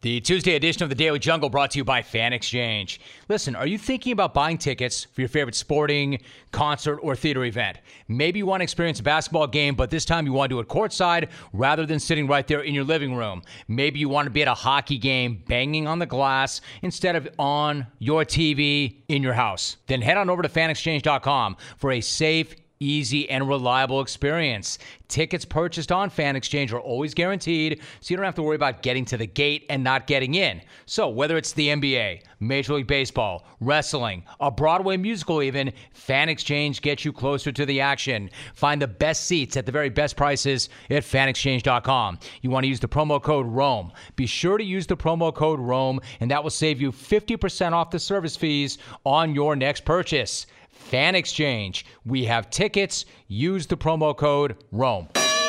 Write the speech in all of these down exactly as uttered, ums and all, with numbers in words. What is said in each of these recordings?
The Tuesday edition of the Daily Jungle brought to you by Fan Exchange. Listen, are you thinking about buying tickets for your favorite sporting, concert, or theater event? Maybe you want to experience a basketball game, but this time you want to do it courtside rather than sitting right there in your living room. Maybe you want to be at a hockey game banging on the glass instead of on your T V in your house. Then head on over to fan exchange dot com for a safe, easy, and reliable experience. Tickets purchased on Fan Exchange are always guaranteed, so you don't have to worry about getting to the gate and not getting in. So whether it's the N B A, Major League Baseball, wrestling, a Broadway musical even, Fan Exchange gets you closer to the action. Find the best seats at the very best prices at fan exchange dot com. You want to use the promo code ROAM. Be sure to use the promo code ROAM, and that will save you fifty percent off the service fees on your next purchase. Fan Exchange. We have tickets. Use the promo code ROAM.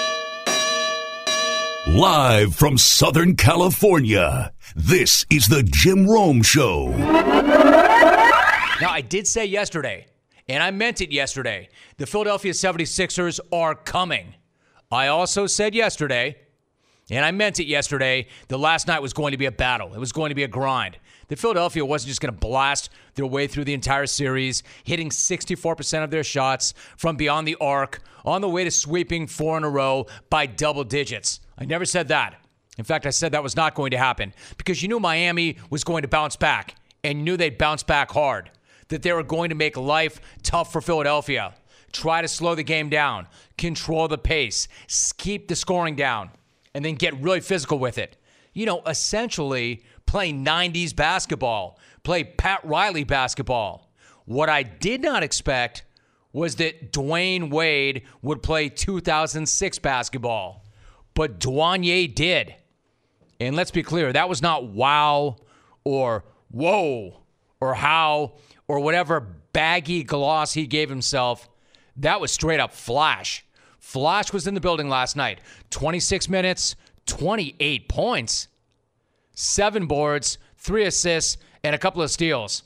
Live from Southern California, this is the Jim Rome Show. Now, I did say yesterday, and I meant it yesterday, the Philadelphia seventy-sixers are coming. I also said yesterday, and I meant it yesterday, that last night was going to be a battle. It was going to be a grind. That Philadelphia wasn't just going to blast their way through the entire series, hitting sixty-four percent of their shots from beyond the arc, on the way to sweeping four in a row by double digits. I never said that. In fact, I said that was not going to happen because you knew Miami was going to bounce back, and you knew they'd bounce back hard, that they were going to make life tough for Philadelphia, try to slow the game down, control the pace, keep the scoring down, and then get really physical with it. You know, essentially play nineties basketball, play Pat Riley basketball. What I did not expect was that Dwayne Wade would play two thousand six basketball, but Dwanye did. And let's be clear, that was not wow or whoa or how or whatever baggy gloss he gave himself. That was straight up Flash. Flash was in the building last night. twenty-six minutes, twenty-eight points, seven boards, three assists, and a couple of steals.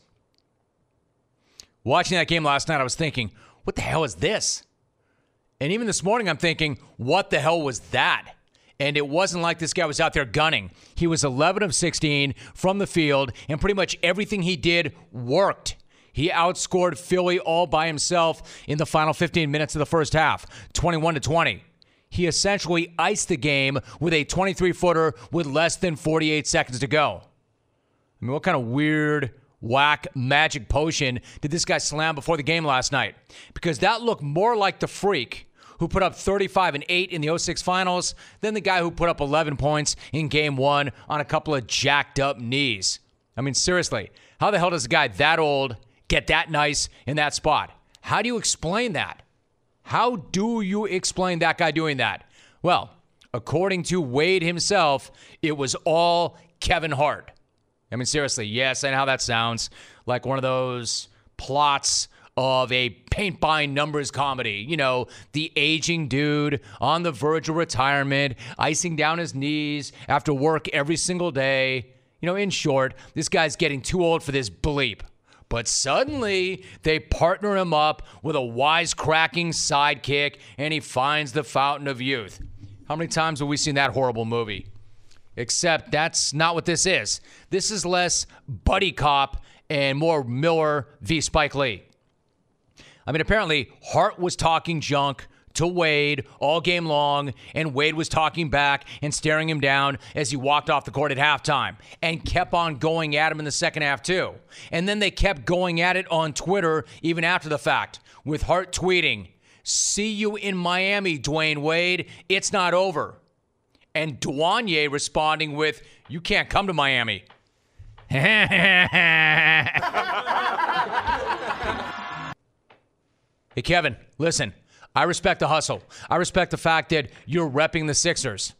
Watching that game last night, I was thinking, what the hell is this? And even this morning, I'm thinking, what the hell was that? And it wasn't like this guy was out there gunning. He was eleven of sixteen from the field, and pretty much everything he did worked. He outscored Philly all by himself in the final fifteen minutes of the first half, twenty-one to twenty. He essentially iced the game with a twenty-three footer with less than forty-eight seconds to go. I mean, what kind of weird, whack, magic potion did this guy slam before the game last night? Because that looked more like the freak who put up thirty-five and eight in the oh six finals than the guy who put up eleven points in game one on a couple of jacked up knees. I mean, seriously, how the hell does a guy that old get that nice in that spot? How do you explain that? How do you explain that guy doing that? Well, according to Wade himself, it was all Kevin Hart. I mean, seriously, yes, I know how that sounds, like one of those plots of a paint-by-numbers comedy. You know, the aging dude on the verge of retirement, icing down his knees after work every single day. You know, in short, this guy's getting too old for this bleep. But suddenly, they partner him up with a wisecracking sidekick, and he finds the fountain of youth. How many times have we seen that horrible movie? Except that's not what this is. This is less buddy cop and more Miller v. Spike Lee. I mean, apparently, Hart was talking junk to Wade all game long, and Wade was talking back and staring him down as he walked off the court at halftime and kept on going at him in the second half too. And then they kept going at it on Twitter even after the fact, with Hart tweeting, "See you in Miami, Dwayne Wade. It's not over." And Dwanye responding with, "You can't come to Miami." Hey, Kevin, listen. I respect the hustle. I respect the fact that you're repping the Sixers.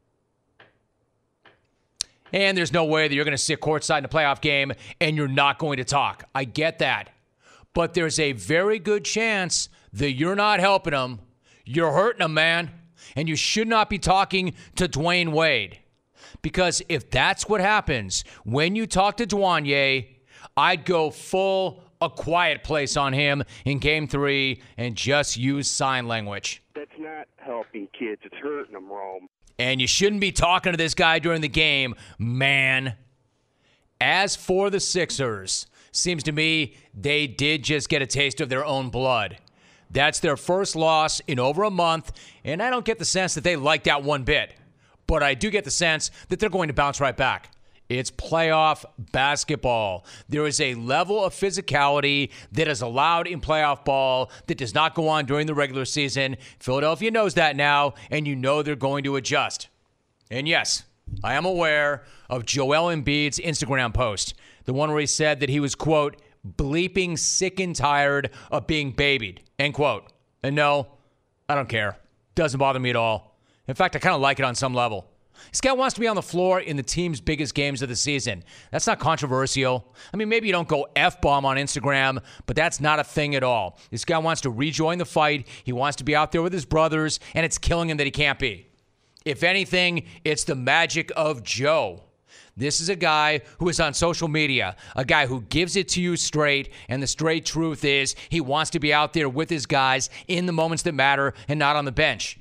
And there's no way that you're going to sit courtside in a playoff game and you're not going to talk. I get that. But there's a very good chance that you're not helping them. You're hurting them, man. And you should not be talking to Dwayne Wade. Because if that's what happens when you talk to Dwanye, I'd go full A Quiet Place on him in game three and just use sign language. That's not helping kids. It's hurting them, Rome. And you shouldn't be talking to this guy during the game, man. As for the Sixers, seems to me they did just get a taste of their own blood. That's their first loss in over a month, and I don't get the sense that they like that one bit. But I do get the sense that they're going to bounce right back. It's playoff basketball. There is a level of physicality that is allowed in playoff ball that does not go on during the regular season. Philadelphia knows that now, and you know they're going to adjust. And yes, I am aware of Joel Embiid's Instagram post, the one where he said that he was, quote, bleeping sick and tired of being babied, end quote. And no, I don't care. Doesn't bother me at all. In fact, I kind of like it on some level. This guy wants to be on the floor in the team's biggest games of the season. That's not controversial. I mean, maybe you don't go F-bomb on Instagram, but that's not a thing at all. This guy wants to rejoin the fight. He wants to be out there with his brothers, and it's killing him that he can't be. If anything, it's the magic of Joe. This is a guy who is on social media, a guy who gives it to you straight, and the straight truth is he wants to be out there with his guys in the moments that matter and not on the bench.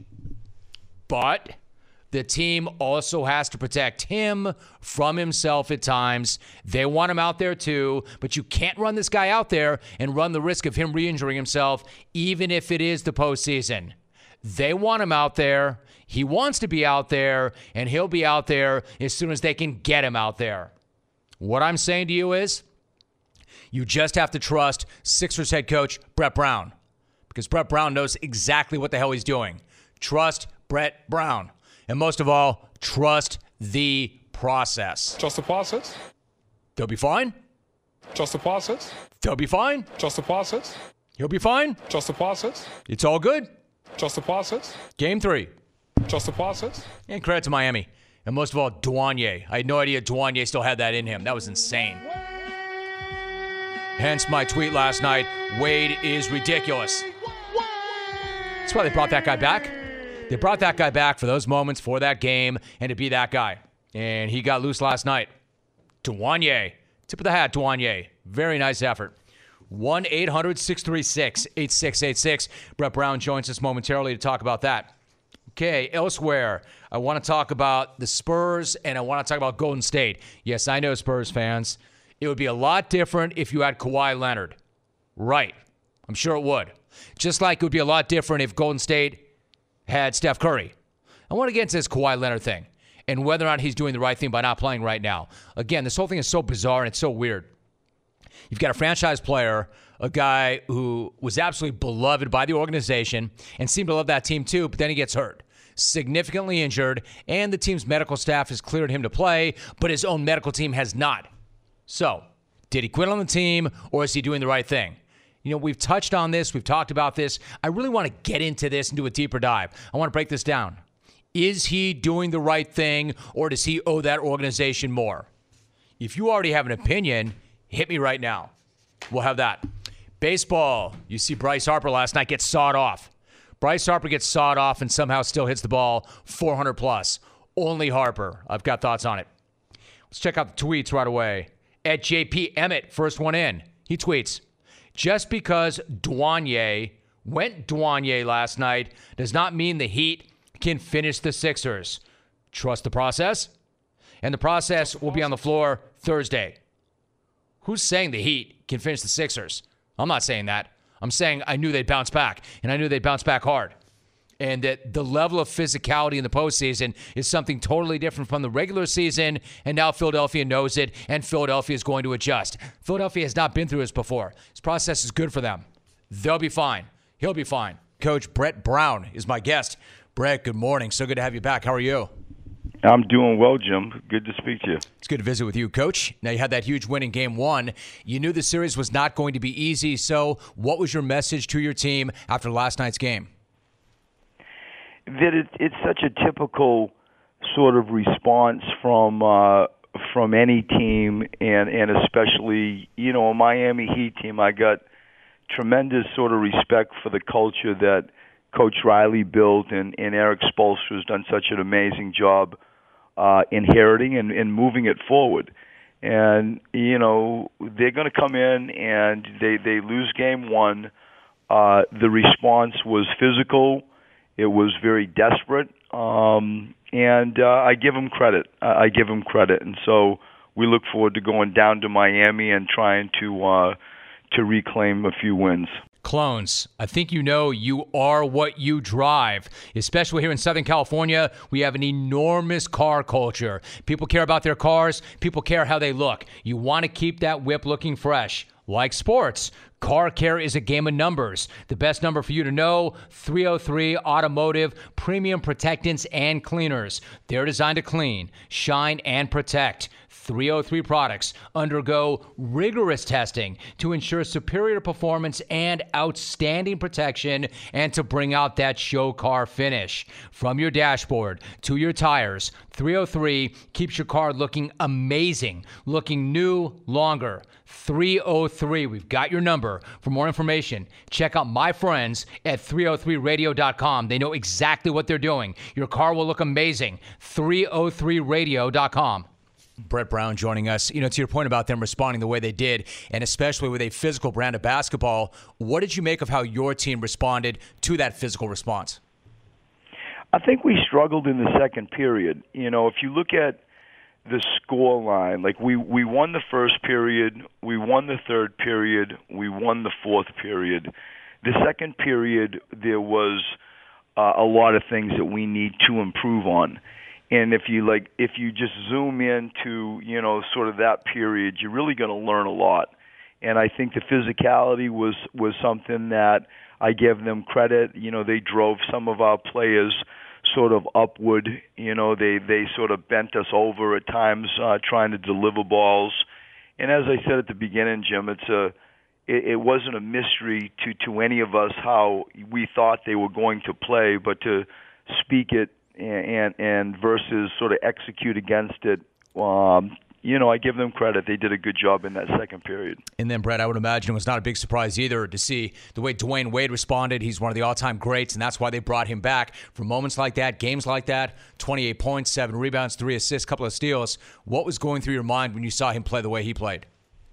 But the team also has to protect him from himself at times. They want him out there too, but you can't run this guy out there and run the risk of him re-injuring himself, even if it is the postseason. They want him out there. He wants to be out there, and he'll be out there as soon as they can get him out there. What I'm saying to you is you just have to trust Sixers head coach Brett Brown, because Brett Brown knows exactly what the hell he's doing. Trust Brett Brown. And most of all, trust the process. Trust the process. They'll be fine. Trust the process. They'll be fine. Trust the process. He'll be fine. Trust the process. It's all good. Trust the process. Game three. Trust the process. And credit to Miami. And most of all, Duanye. I had no idea Duanye still had that in him. That was insane. Hence my tweet last night, Wade is ridiculous. That's why they brought that guy back. They brought that guy back for those moments, for that game, and to be that guy. And he got loose last night. Duanye. Tip of the hat, Duanye. Very nice effort. one eight hundred six three six eight six eight six. Brett Brown joins us momentarily to talk about that. Okay, elsewhere, I want to talk about the Spurs, and I want to talk about Golden State. Yes, I know, Spurs fans. It would be a lot different if you had Kawhi Leonard. Right. I'm sure it would. Just like it would be a lot different if Golden State had Steph Curry. I want to get into this Kawhi Leonard thing and whether or not he's doing the right thing by not playing right now. Again, this whole thing is so bizarre and it's so weird. You've got a franchise player, a guy who was absolutely beloved by the organization and seemed to love that team too, but then he gets hurt, significantly injured, and the team's medical staff has cleared him to play, but his own medical team has not. So, did he quit on the team, or is he doing the right thing? You know, we've touched on this. We've talked about this. I really want to get into this and do a deeper dive. I want to break this down. Is he doing the right thing, or does he owe that organization more? If you already have an opinion, hit me right now. We'll have that. Baseball. You see Bryce Harper last night get sawed off. Bryce Harper gets sawed off and somehow still hits the ball four hundred plus. Only Harper. I've got thoughts on it. Let's check out the tweets right away. At J P Emmett, first one in. He tweets, just because Duanye went Duanye last night does not mean the Heat can finish the Sixers. Trust the process. And the process will be on the floor Thursday. Who's saying the Heat can finish the Sixers? I'm not saying that. I'm saying I knew they'd bounce back, and I knew they'd bounce back hard. And that the level of physicality in the postseason is something totally different from the regular season, and now Philadelphia knows it, and Philadelphia is going to adjust. Philadelphia has not been through this before. This process is good for them. They'll be fine. He'll be fine. Coach Brett Brown is my guest. Brett, good morning. So good to have you back. How are you? I'm doing well, Jim. Good to speak to you. It's good to visit with you, Coach. Now, you had that huge win in Game one. You knew the series was not going to be easy, so what was your message to your team after last night's game? That it, it's such a typical sort of response from uh, from any team, and, and especially, you know, a Miami Heat team. I got tremendous sort of respect for the culture that Coach Riley built, and, and Eric Spoelstra has done such an amazing job uh, inheriting and, and moving it forward. And, you know, they're going to come in and they, they lose game one. Uh, the response was physical. It was very desperate. um, and uh, I give him credit. I, I give him credit, and so we look forward to going down to Miami and trying to uh, to reclaim a few wins. Clones, I think you know you are what you drive. Especially here in Southern California, we have an enormous car culture. People care about their cars. People care how they look. You want to keep that whip looking fresh. Like sports, car care is a game of numbers. The best number for you to know, three oh three Automotive, premium protectants and cleaners. They're designed to clean, shine, and protect. three oh three products undergo rigorous testing to ensure superior performance and outstanding protection and to bring out that show car finish. From your dashboard to your tires, three oh three keeps your car looking amazing, looking new longer. three oh three, we've got your number. For more information, check out my friends at three oh three radio dot com. They know exactly what they're doing. Your car will look amazing. three oh three radio dot com. Brett Brown joining us. You know, to your point about them responding the way they did, and especially with a physical brand of basketball, what did you make of how your team responded to that physical response? I think we struggled in the second period. You know, if you look at the score line, like we, we won the first period, we won the third period, we won the fourth period. The second period, there was uh, a lot of things that we need to improve on. And if you like, if you just zoom into, you know, sort of that period, you're really going to learn a lot. And I think the physicality was was something that I give them credit. You know, they drove some of our players sort of upward. You know, they they sort of bent us over at times uh, trying to deliver balls. And as I said at the beginning, Jim, it's a it, it wasn't a mystery to to any of us how we thought they were going to play, but to speak it and and versus sort of execute against it, um, you know, I give them credit. They did a good job in that second period. And then, Brett, I would imagine it was not a big surprise either to see the way Dwayne Wade responded. He's one of the all-time greats, and that's why they brought him back. For moments like that, games like that, twenty-eight points, seven rebounds, three assists, couple of steals. What was going through your mind when you saw him play the way he played?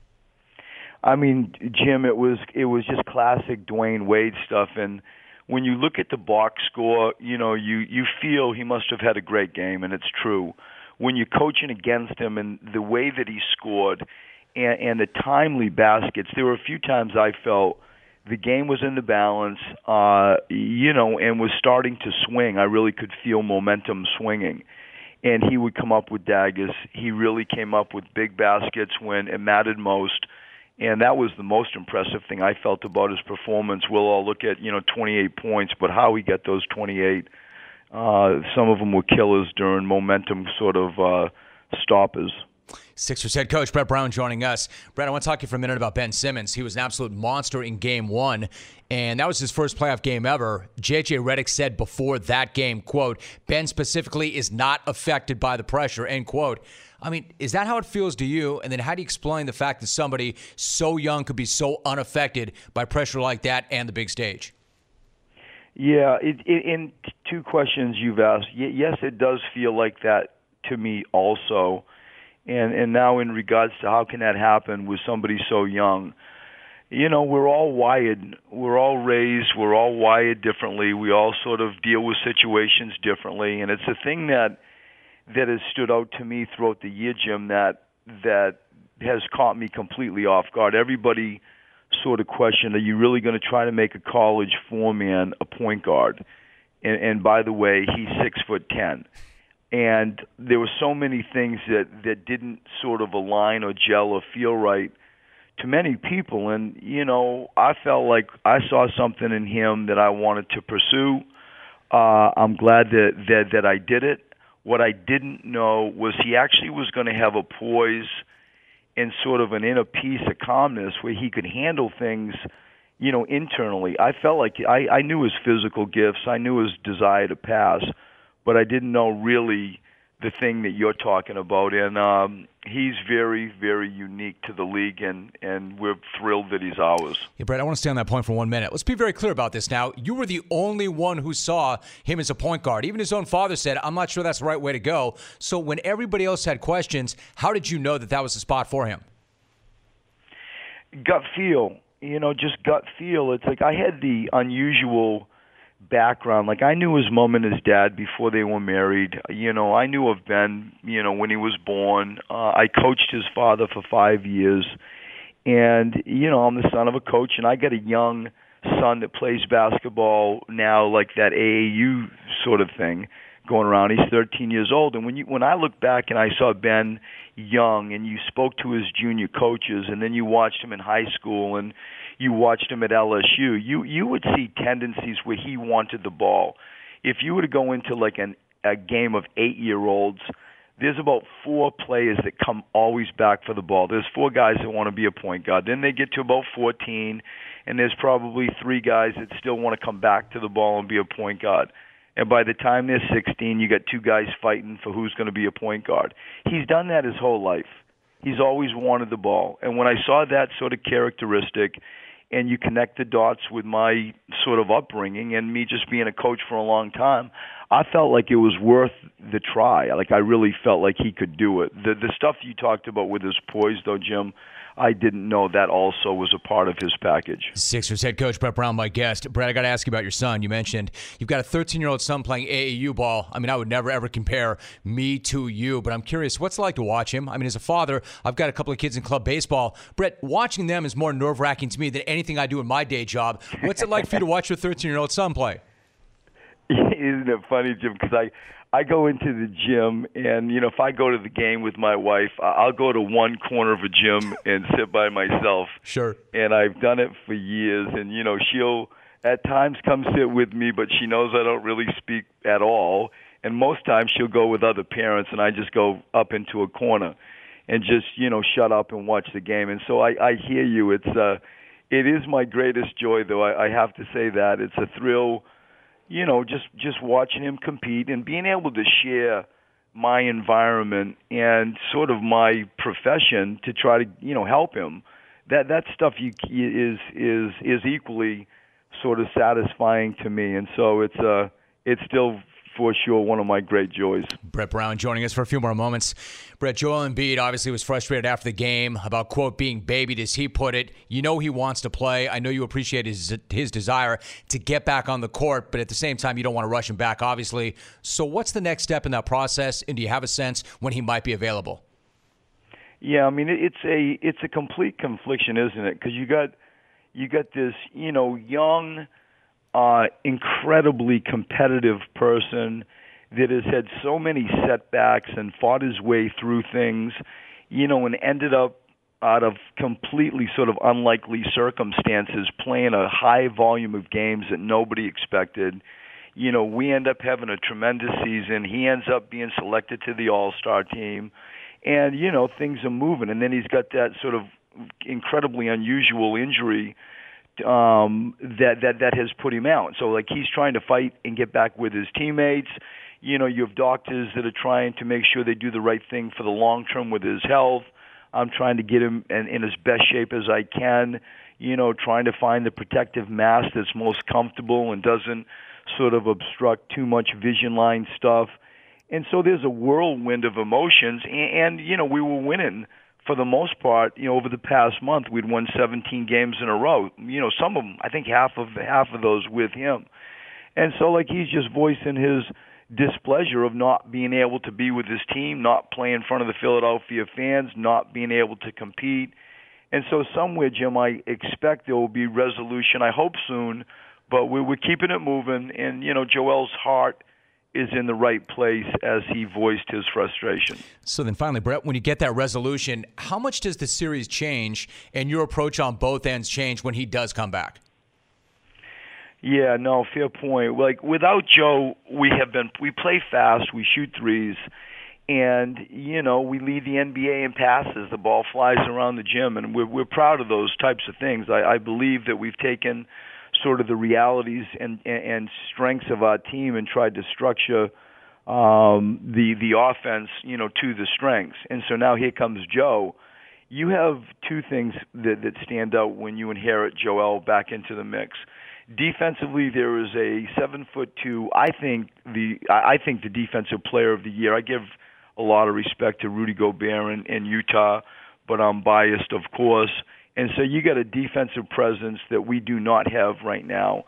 I mean, Jim, it was it was just classic Dwayne Wade stuff. And when you look at the box score, you know, you, you feel he must have had a great game, and it's true. When you're coaching against him and the way that he scored and, and the timely baskets, there were a few times I felt the game was in the balance, uh, you know, and was starting to swing. I really could feel momentum swinging. And he would come up with daggers. He really came up with big baskets when it mattered most. And that was the most impressive thing I felt about his performance. We'll all look at, you know, twenty-eight points, but how he got those twenty-eight, uh, some of them were killers during momentum sort of uh, stoppers. Sixers head coach Brett Brown joining us. Brett, I want to talk to you for a minute about Ben Simmons. He was an absolute monster in game one, and that was his first playoff game ever. J J Redick said before that game, quote, Ben specifically is not affected by the pressure, end quote. I mean, is that how it feels to you? And then how do you explain the fact that somebody so young could be so unaffected by pressure like that and the big stage? Yeah, it, it, in two questions you've asked, yes, it does feel like that to me also. And and now in regards to how can that happen with somebody so young, you know, we're all wired, we're all raised, we're all wired differently. We all sort of deal with situations differently, and it's a thing that that has stood out to me throughout the year, Jim, that that has caught me completely off guard. Everybody sort of questioned, are you really going to try to make a college four-man a point guard? And, and by the way, he's six foot ten. And there were so many things that, that didn't sort of align or gel or feel right to many people. And, you know, I felt like I saw something in him that I wanted to pursue. Uh, I'm glad that, that, that I did it. What I didn't know was he actually was going to have a poise and sort of an inner peace, a calmness where he could handle things, you know, internally. I felt like I, I knew his physical gifts. I knew his desire to pass, but I didn't know really the thing that you're talking about. And um, he's very, very unique to the league, and, and we're thrilled that he's ours. Yeah, Brett, I want to stay on that point for one minute. Let's be very clear about this now. You were the only one who saw him as a point guard. Even his own father said, I'm not sure that's the right way to go. So when everybody else had questions, how did you know that that was the spot for him? Gut feel. You know, just gut feel. It's like I had the unusual background. Like, I knew his mom and his dad before they were married. You know, I knew of Ben, you know, when he was born. Uh, I coached his father for five years. And, you know, I'm the son of a coach, and I got a young son that plays basketball now, like that A A U sort of thing going around. He's thirteen years old. And when you when I look back and I saw Ben young, and you spoke to his junior coaches, and then you watched him in high school, and you watched him at L S U, you you would see tendencies where he wanted the ball. If you were to go into like an a game of eight-year-olds, there's about four players that come always back for the ball. There's four guys that want to be a point guard. Then they get to about fourteen, and there's probably three guys that still want to come back to the ball and be a point guard. And by the time they're sixteen, you got two guys fighting for who's going to be a point guard. He's done that his whole life. He's always wanted the ball. And when I saw that sort of characteristic, and you connect the dots with my sort of upbringing and me just being a coach for a long time, I felt like it was worth the try. Like, I really felt like he could do it. The the stuff you talked about with his poise, though, Jim, I didn't know that also was a part of his package. Sixers head coach Brett Brown, my guest. Brett, I got to ask you about your son. You mentioned you've got a thirteen-year-old son playing A A U ball. I mean, I would never, ever compare me to you, but I'm curious, what's it like to watch him? I mean, as a father, I've got a couple of kids in club baseball. Brett, watching them is more nerve-wracking to me than anything I do in my day job. What's it like for you to watch your thirteen-year-old son play? Isn't it funny, Jim? Because I, I go into the gym, and, you know, if I go to the game with my wife, I'll go to one corner of a gym and sit by myself. Sure. And I've done it for years. And, you know, she'll at times come sit with me, but she knows I don't really speak at all. And most times she'll go with other parents, and I just go up into a corner and just, you know, shut up and watch the game. And so I, I hear you. It's uh, it is my greatest joy, though. I, I have to say that. It's a thrill. You know, just, just watching him compete and being able to share my environment and sort of my profession to try to, you know, help him. That that stuff you, is is is equally sort of satisfying to me, and so it's uh it's still for sure one of my great joys. Brett Brown joining us for a few more moments. Brett, Joel Embiid obviously was frustrated after the game about, quote, being babied, as he put it. You know he wants to play. I know you appreciate his, his desire to get back on the court, but at the same time, you don't want to rush him back, obviously. So what's the next step in that process, and do you have a sense when he might be available? Yeah, I mean, it's a it's a complete confliction, isn't it? Because you got, you got this, you know, young, Uh, incredibly competitive person that has had so many setbacks and fought his way through things, you know, and ended up out of completely sort of unlikely circumstances playing a high volume of games that nobody expected. You know, we end up having a tremendous season. He ends up being selected to the All-Star team. And, you know, things are moving. And then he's got that sort of incredibly unusual injury um that that that has put him out. So like he's trying to fight and get back with his teammates. You know, you have doctors that are trying to make sure they do the right thing for the long term with his health. I'm trying to get him in, in as best shape as I can, you know, trying to find the protective mask that's most comfortable and doesn't sort of obstruct too much vision line stuff. And so there's a whirlwind of emotions, and, and you know, we were winning for the most part. You know, over the past month, we'd won seventeen games in a row. You know, some of them, I think half of half of those with him. And so, like, he's just voicing his displeasure of not being able to be with his team, not play in front of the Philadelphia fans, not being able to compete. And so somewhere, Jim, I expect there will be resolution. I hope soon, but we're, we're keeping it moving. And, you know, Joel's heart is in the right place as he voiced his frustration. So then finally, Brett, when you get that resolution, how much does the series change and your approach on both ends change when he does come back? Yeah, no, fair point. Like, without Joe, we have been, we play fast, we shoot threes, and, you know, we lead the N B A in passes. The ball flies around the gym, and we're, we're proud of those types of things. I, I believe that we've taken sort of the realities and, and, and strengths of our team and tried to structure um, the the offense, you know, to the strengths. And so now here comes Joe. You have two things that, that stand out when you inherit Joel back into the mix. Defensively, there is a seven foot two. I think the I think the defensive player of the year. I give a lot of respect to Rudy Gobert in, in Utah, but I'm biased, of course. And so you got a defensive presence that we do not have right now.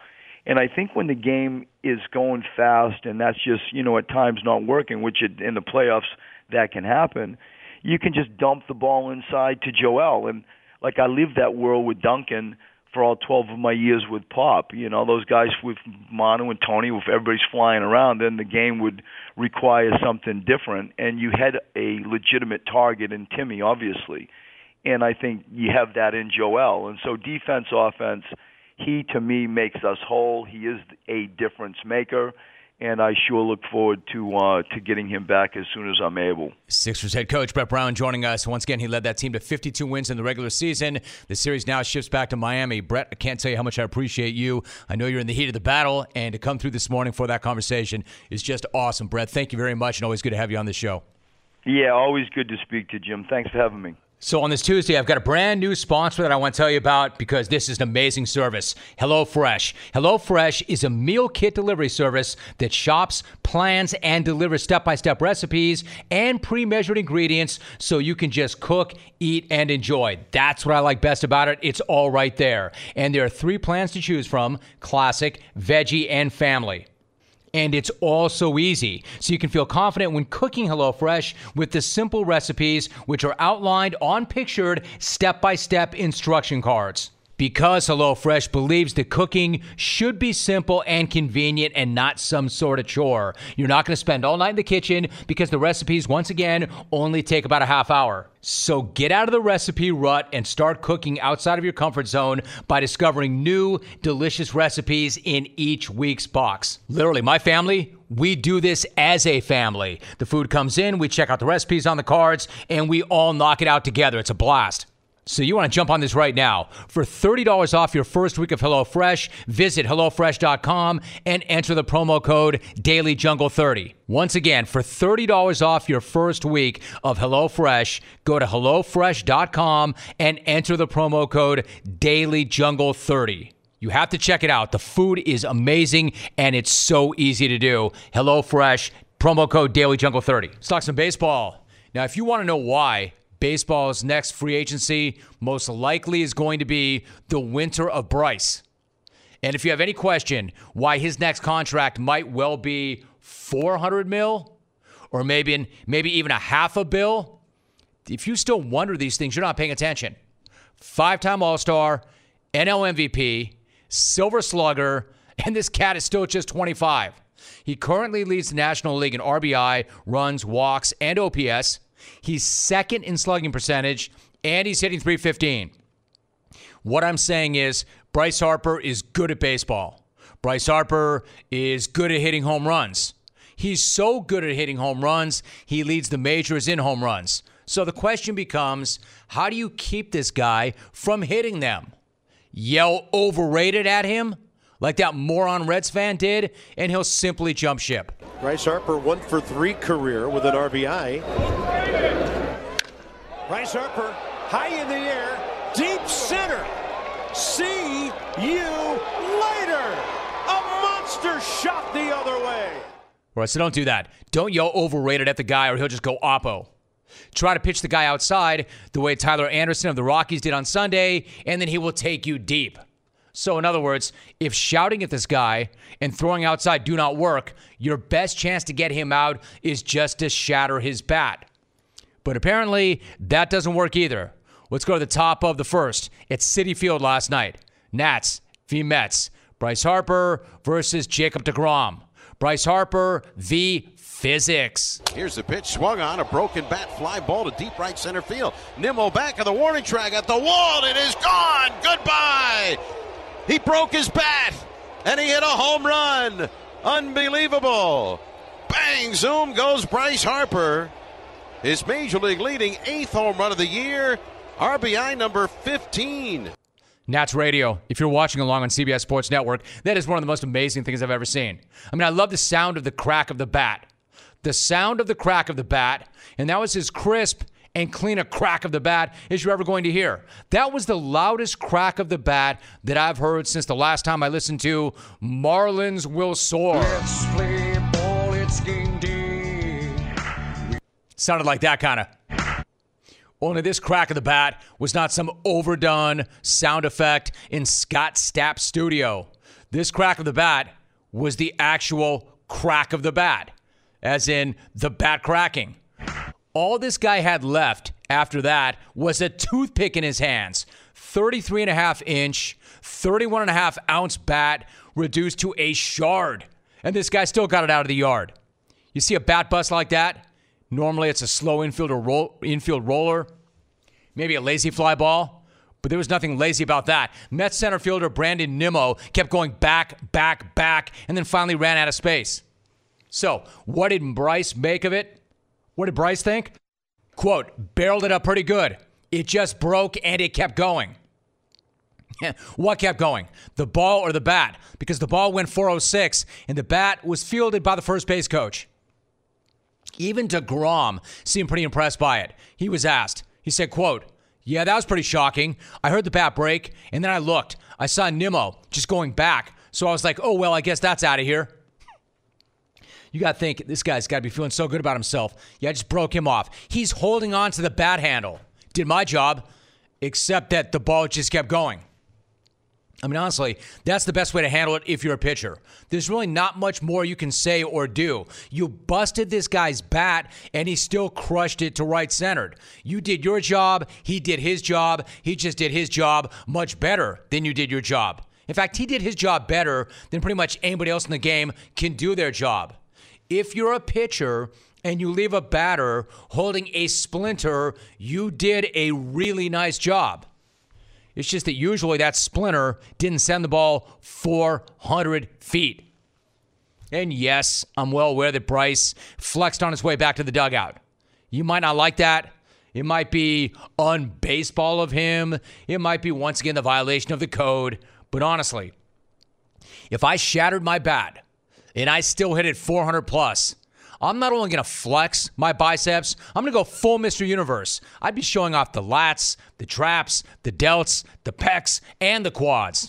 And I think when the game is going fast and that's just, you know, at times not working, which it, in the playoffs that can happen, you can just dump the ball inside to Joel. And like I lived that world with Duncan for all twelve of my years with Pop. You know, those guys with Manu and Tony, if everybody's flying around, then the game would require something different. And you had a legitimate target in Timmy, obviously. And I think you have that in Joel. And so defense, offense, he, to me, makes us whole. He is a difference maker. And I sure look forward to uh, to getting him back as soon as I'm able. Sixers head coach Brett Brown joining us. Once again, he led that team to fifty-two wins in the regular season. The series now shifts back to Miami. Brett, I can't tell you how much I appreciate you. I know you're in the heat of the battle, and to come through this morning for that conversation is just awesome. Brett, thank you very much, and always good to have you on the show. Yeah, always good to speak to Jim. Thanks for having me. So on this Tuesday, I've got a brand new sponsor that I want to tell you about because this is an amazing service, HelloFresh. HelloFresh is a meal kit delivery service that shops, plans, and delivers step-by-step recipes and pre-measured ingredients so you can just cook, eat, and enjoy. That's what I like best about it. It's all right there. And there are three plans to choose from: classic, veggie, and family. And it's all so easy, so you can feel confident when cooking HelloFresh with the simple recipes which are outlined on pictured step-by-step instruction cards. Because HelloFresh believes that cooking should be simple and convenient and not some sort of chore. You're not going to spend all night in the kitchen because the recipes, once again, only take about a half hour. So get out of the recipe rut and start cooking outside of your comfort zone by discovering new, delicious recipes in each week's box. Literally, my family, we do this as a family. The food comes in, we check out the recipes on the cards, and we all knock it out together. It's a blast. So you want to jump on this right now. For thirty dollars off your first week of HelloFresh, visit hello fresh dot com and enter the promo code Daily Jungle thirty. Once again, for thirty dollars off your first week of HelloFresh, go to hello fresh dot com and enter the promo code Daily Jungle thirty. You have to check it out. The food is amazing, and it's so easy to do. HelloFresh, promo code Daily Jungle thirty. Let's talk some baseball. Now, if you want to know why baseball's next free agency most likely is going to be the winter of Bryce. And if you have any question why his next contract might well be four hundred mil or maybe maybe even a half a bill, if you still wonder these things, you're not paying attention. Five-time All-Star, N L M V P, Silver Slugger, and this cat is still just twenty-five. He currently leads the National League in R B I, runs, walks, and O P S. He's second in slugging percentage, and he's hitting three fifteen. What I'm saying is Bryce Harper is good at baseball. Bryce Harper is good at hitting home runs. He's so good at hitting home runs, he leads the majors in home runs. So the question becomes, how do you keep this guy from hitting them? Yell overrated at him, like that moron Reds fan did, and he'll simply jump ship. Bryce Harper, one for three career with an R B I. Bryce Harper, high in the air, deep center. See you later. A monster shot the other way. Right, so don't do that. Don't yell overrated at the guy or he'll just go oppo. Try to pitch the guy outside the way Tyler Anderson of the Rockies did on Sunday, and then he will take you deep. So in other words, if shouting at this guy and throwing outside do not work, your best chance to get him out is just to shatter his bat. But apparently, that doesn't work either. Let's go to the top of the first. It's Citi Field last night. Nats v. Mets. Bryce Harper versus Jacob deGrom. Bryce Harper v. Physics. Here's the pitch, swung on, a broken bat, fly ball to deep right center field. Nimmo back of the warning track at the wall. It is gone. Goodbye. He broke his bat, and he hit a home run. Unbelievable. Bang, zoom goes Bryce Harper. His Major League leading eighth home run of the year. R B I number fifteen. Nats Radio, if you're watching along on C B S Sports Network, that is one of the most amazing things I've ever seen. I mean, I love the sound of the crack of the bat. The sound of the crack of the bat, and that was as crisp and clean a crack of the bat as you're ever going to hear. That was the loudest crack of the bat that I've heard since the last time I listened to Marlins Will Soar. Let's play ball, it's game day. Sounded like that kind of. Only this crack of the bat was not some overdone sound effect in Scott Stapp's studio. This crack of the bat was the actual crack of the bat, as in the bat cracking. All this guy had left after that was a toothpick in his hands. thirty-three and a half inch, thirty-one and a half ounce bat reduced to a shard. And this guy still got it out of the yard. You see a bat bust like that? Normally it's a slow infield, or roll, infield roller, maybe a lazy fly ball. But there was nothing lazy about that. Mets center fielder Brandon Nimmo kept going back, back, back, and then finally ran out of space. So, what did Bryce make of it? What did Bryce think? Quote, barreled it up pretty good. It just broke and it kept going. What kept going? The ball or the bat? Because the ball went four oh six and the bat was fielded by the first base coach. Even DeGrom seemed pretty impressed by it. He was asked. He said, quote, yeah, that was pretty shocking. I heard the bat break, and then I looked. I saw Nimmo just going back. So I was like, oh, well, I guess that's out of here. You got to think, this guy's got to be feeling so good about himself. Yeah, I just broke him off. He's holding on to the bat handle. Did my job, except that the ball just kept going. I mean, honestly, that's the best way to handle it if you're a pitcher. There's really not much more you can say or do. You busted this guy's bat, and he still crushed it to right centered. You did your job. He did his job. He just did his job much better than you did your job. In fact, he did his job better than pretty much anybody else in the game can do their job. If you're a pitcher and you leave a batter holding a splinter, you did a really nice job. It's just that usually that splinter didn't send the ball four hundred feet. And yes, I'm well aware that Bryce flexed on his way back to the dugout. You might not like that. It might be un-baseball of him. It might be, once again, the violation of the code. But honestly, if I shattered my bat and I still hit it four hundred plus, I'm not only going to flex my biceps, I'm going to go full Mister Universe. I'd be showing off the lats, the traps, the delts, the pecs, and the quads.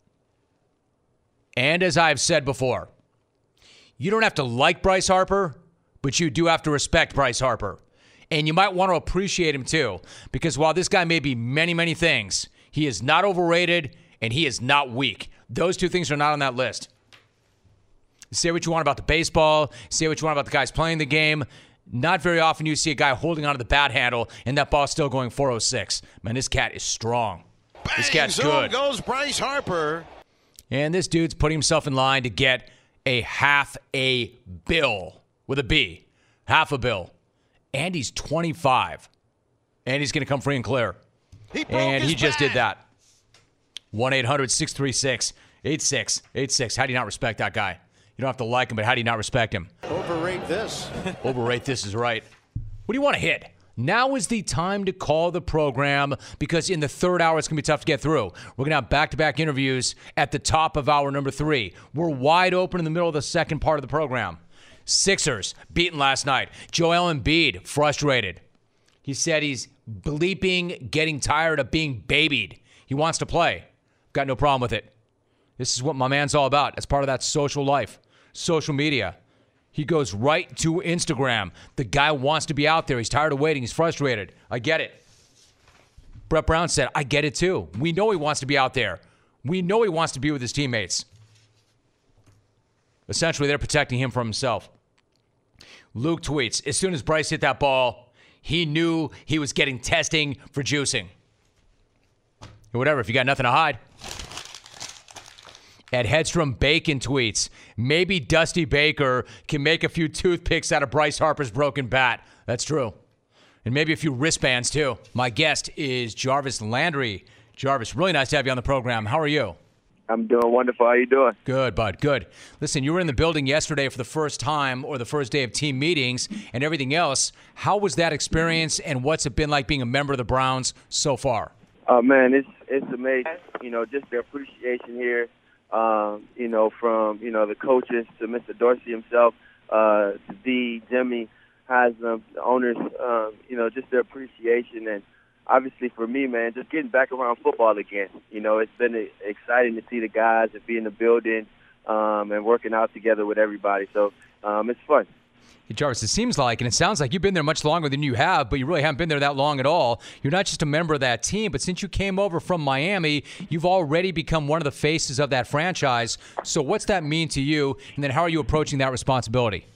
And as I've said before, you don't have to like Bryce Harper, but you do have to respect Bryce Harper. And you might want to appreciate him too, because while this guy may be many, many things, he is not overrated and he is not weak. Those two things are not on that list. Say what you want about the baseball. Say what you want about the guys playing the game. Not very often you see a guy holding onto the bat handle and that ball still going four oh six. Man, this cat is strong. Bang, this cat's zoom good. Goes Bryce Harper. And this dude's putting himself in line to get a half a bill with a B. Half a bill. And he's twenty-five. And he's going to come free and clear. He broke and his he just bat. did that. one eight hundred six three six eight six eight six. How do you not respect that guy? You don't have to like him, but how do you not respect him? Overrate this. Overrate this is right. What do you want to hit? Now is the time to call the program, because in the third hour it's going to be tough to get through. We're going to have back-to-back interviews at the top of hour number three. We're wide open in the middle of the second part of the program. Sixers beaten last night. Joel Embiid frustrated. He said he's bleeping, getting tired of being babied. He wants to play. Got no problem with it. This is what my man's all about. It's part of that social life, social media. He goes right to Instagram. The guy wants to be out there. He's tired of waiting. He's frustrated. I get it. Brett Brown said, I get it too. We know he wants to be out there. We know he wants to be with his teammates. Essentially, they're protecting him from himself. Luke tweets, as soon as Bryce hit that ball, he knew he was getting testing for juicing. Whatever, if you got nothing to hide. Ed Hedstrom Bacon tweets, maybe Dusty Baker can make a few toothpicks out of Bryce Harper's broken bat. That's true. And maybe a few wristbands, too. My guest is Jarvis Landry. Jarvis, really nice to have you on the program. How are you? I'm doing wonderful. How you doing? Good, bud. Good. Listen, you were in the building yesterday for the first time, or the first day of team meetings and everything else. How was that experience, and what's it been like being a member of the Browns so far? Oh, uh, man, it's it's amazing. You know, just the appreciation here. Um, you know, from, you know, the coaches to Mister Dorsey himself, uh, to D, Jimmy, Haslam, the owners, um, you know, just their appreciation. And obviously for me, man, just getting back around football again. You know, it's been exciting to see the guys and be in the building um, and working out together with everybody. So um, it's fun. Hey, Jarvis, it seems like, and it sounds like you've been there much longer than you have, but you really haven't been there that long at all. You're not just a member of that team, but since you came over from Miami, you've already become one of the faces of that franchise. So what's that mean to you, and then how are you approaching that responsibility?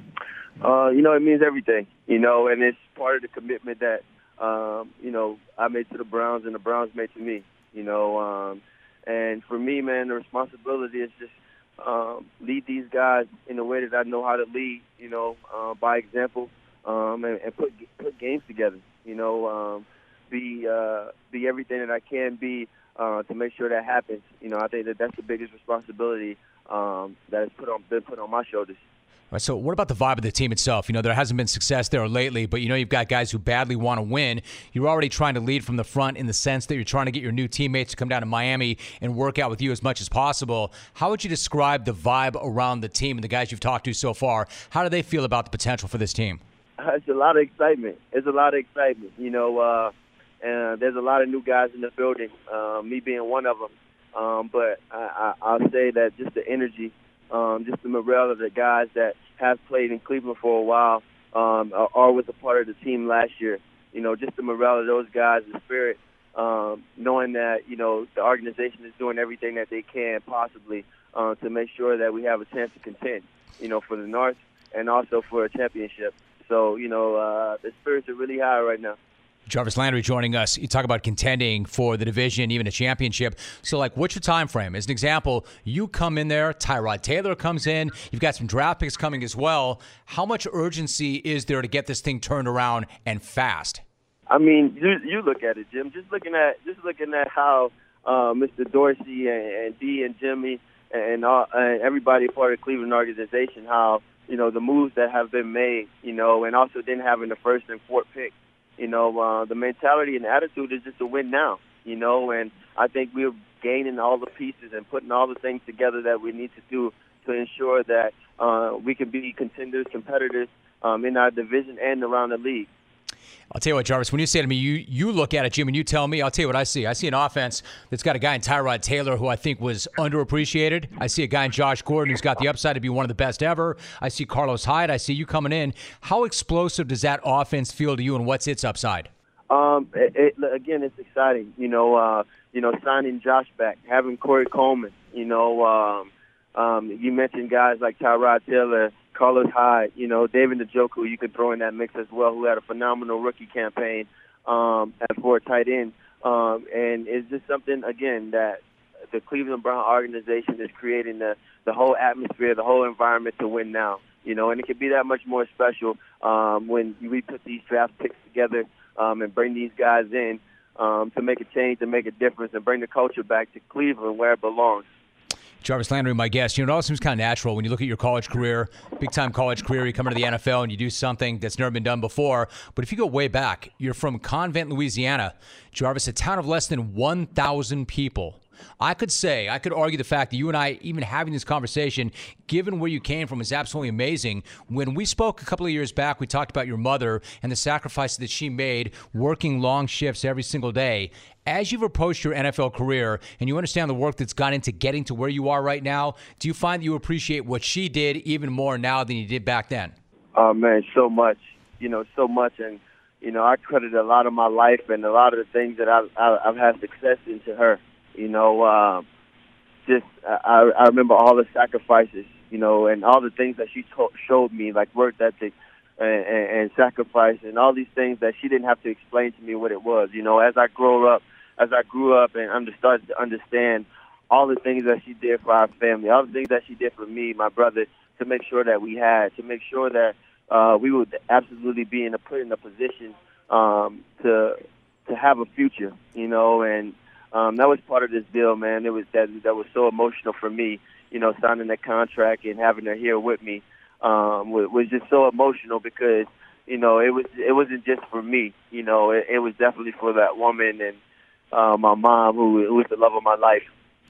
Uh, you know, it means everything, you know, and it's part of the commitment that, um, you know, I made to the Browns and the Browns made to me, you know. Um, and for me, man, the responsibility is just Um, lead these guys in a way that I know how to lead, you know, uh, by example, um, and, and put put games together, you know, um, be uh, be everything that I can be uh, to make sure that happens. You know, I think that that's the biggest responsibility um, that has put on been put on my shoulders. All right, so what about the vibe of the team itself? You know, there hasn't been success there lately, but you know you've got guys who badly want to win. You're already trying to lead from the front in the sense that you're trying to get your new teammates to come down to Miami and work out with you as much as possible. How would you describe the vibe around the team and the guys you've talked to so far? How do they feel about the potential for this team? It's a lot of excitement. It's a lot of excitement. You know, uh, and there's a lot of new guys in the building, uh, me being one of them. Um, but I, I, I'll say that just the energy, Um, just the morale of the guys that have played in Cleveland for a while um, or, or was a part of the team last year. You know, just the morale of those guys, the spirit, um, knowing that, you know, the organization is doing everything that they can possibly uh, to make sure that we have a chance to contend, you know, for the North and also for a championship. So, you know, uh, the spirits are really high right now. Jarvis Landry joining us. You talk about contending for the division, even a championship. So, like, what's your time frame? As an example, you come in there, Tyrod Taylor comes in, you've got some draft picks coming as well. How much urgency is there to get this thing turned around and fast? I mean, you, you look at it, Jim. Just looking at just looking at how uh, Mister Dorsey and, and D and Jimmy and, all, and everybody part of the Cleveland organization, how, you know, the moves that have been made, you know, and also then having the first and fourth pick. You know, uh, the mentality and attitude is just to win now, you know, and I think we're gaining all the pieces and putting all the things together that we need to do to ensure that uh, we can be contenders, competitors um, in our division and around the league. I'll tell you what, Jarvis, when you say to me, you you look at it, Jim, and you tell me, I'll tell you what I see. I see an offense that's got a guy in Tyrod Taylor who I think was underappreciated. I see a guy in Josh Gordon who's got the upside to be one of the best ever. I see Carlos Hyde. I see you coming in. How explosive does that offense feel to you, and what's its upside? Um, it, it, again, it's exciting. You know, uh, you know, signing Josh back, having Corey Coleman. You know, um, um, you mentioned guys like Tyrod Taylor, Carlos Hyde, you know, David Njoku, you could throw in that mix as well, who had a phenomenal rookie campaign um, for a tight end. Um, and it's just something, again, that the Cleveland Brown organization is creating the, the whole atmosphere, the whole environment to win now. You know, and it can be that much more special um, when we put these draft picks together um, and bring these guys in um, to make a change, to make a difference, and bring the culture back to Cleveland where it belongs. Jarvis Landry, my guest. You know, it all seems kind of natural when you look at your college career, big-time college career, you come into the N F L and you do something that's never been done before. But if you go way back, you're from Convent, Louisiana. Jarvis, a town of less than one thousand people. I could say, I could argue the fact that you and I even having this conversation, given where you came from, is absolutely amazing. When we spoke a couple of years back, we talked about your mother and the sacrifices that she made working long shifts every single day. As you've approached your N F L career and you understand the work that's gone into getting to where you are right now, do you find that you appreciate what she did even more now than you did back then? Oh, man, so much. You know, so much. And, you know, I credit a lot of my life and a lot of the things that I've, I've had success into her. You know, uh, just I, I remember all the sacrifices, you know, and all the things that she to- showed me, like work ethic and, and, and sacrifice and all these things that she didn't have to explain to me what it was. You know, as I grew up, as I grew up and under, started to understand all the things that she did for our family, all the things that she did for me, my brother, to make sure that we had, to make sure that uh, we would absolutely be in a put in a position um, to to have a future, you know, and. Um, that was part of this deal, man. It was that that was so emotional for me, you know, signing that contract and having her here with me um, was, was just so emotional because, you know, it was it wasn't just for me, you know, it, it was definitely for that woman and uh, my mom, who, who was the love of my life.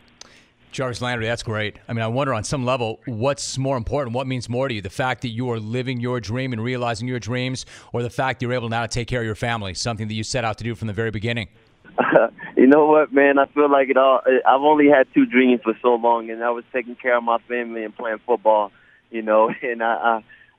Jarvis Landry, that's great. I mean, I wonder on some level, what's more important? What means more to you? The fact that you are living your dream and realizing your dreams, or the fact that you're able now to take care of your family, something that you set out to do from the very beginning? You know what, man? I feel like it all. I've only had two dreams for so long, and that was taking care of my family and playing football. You know, and I, I,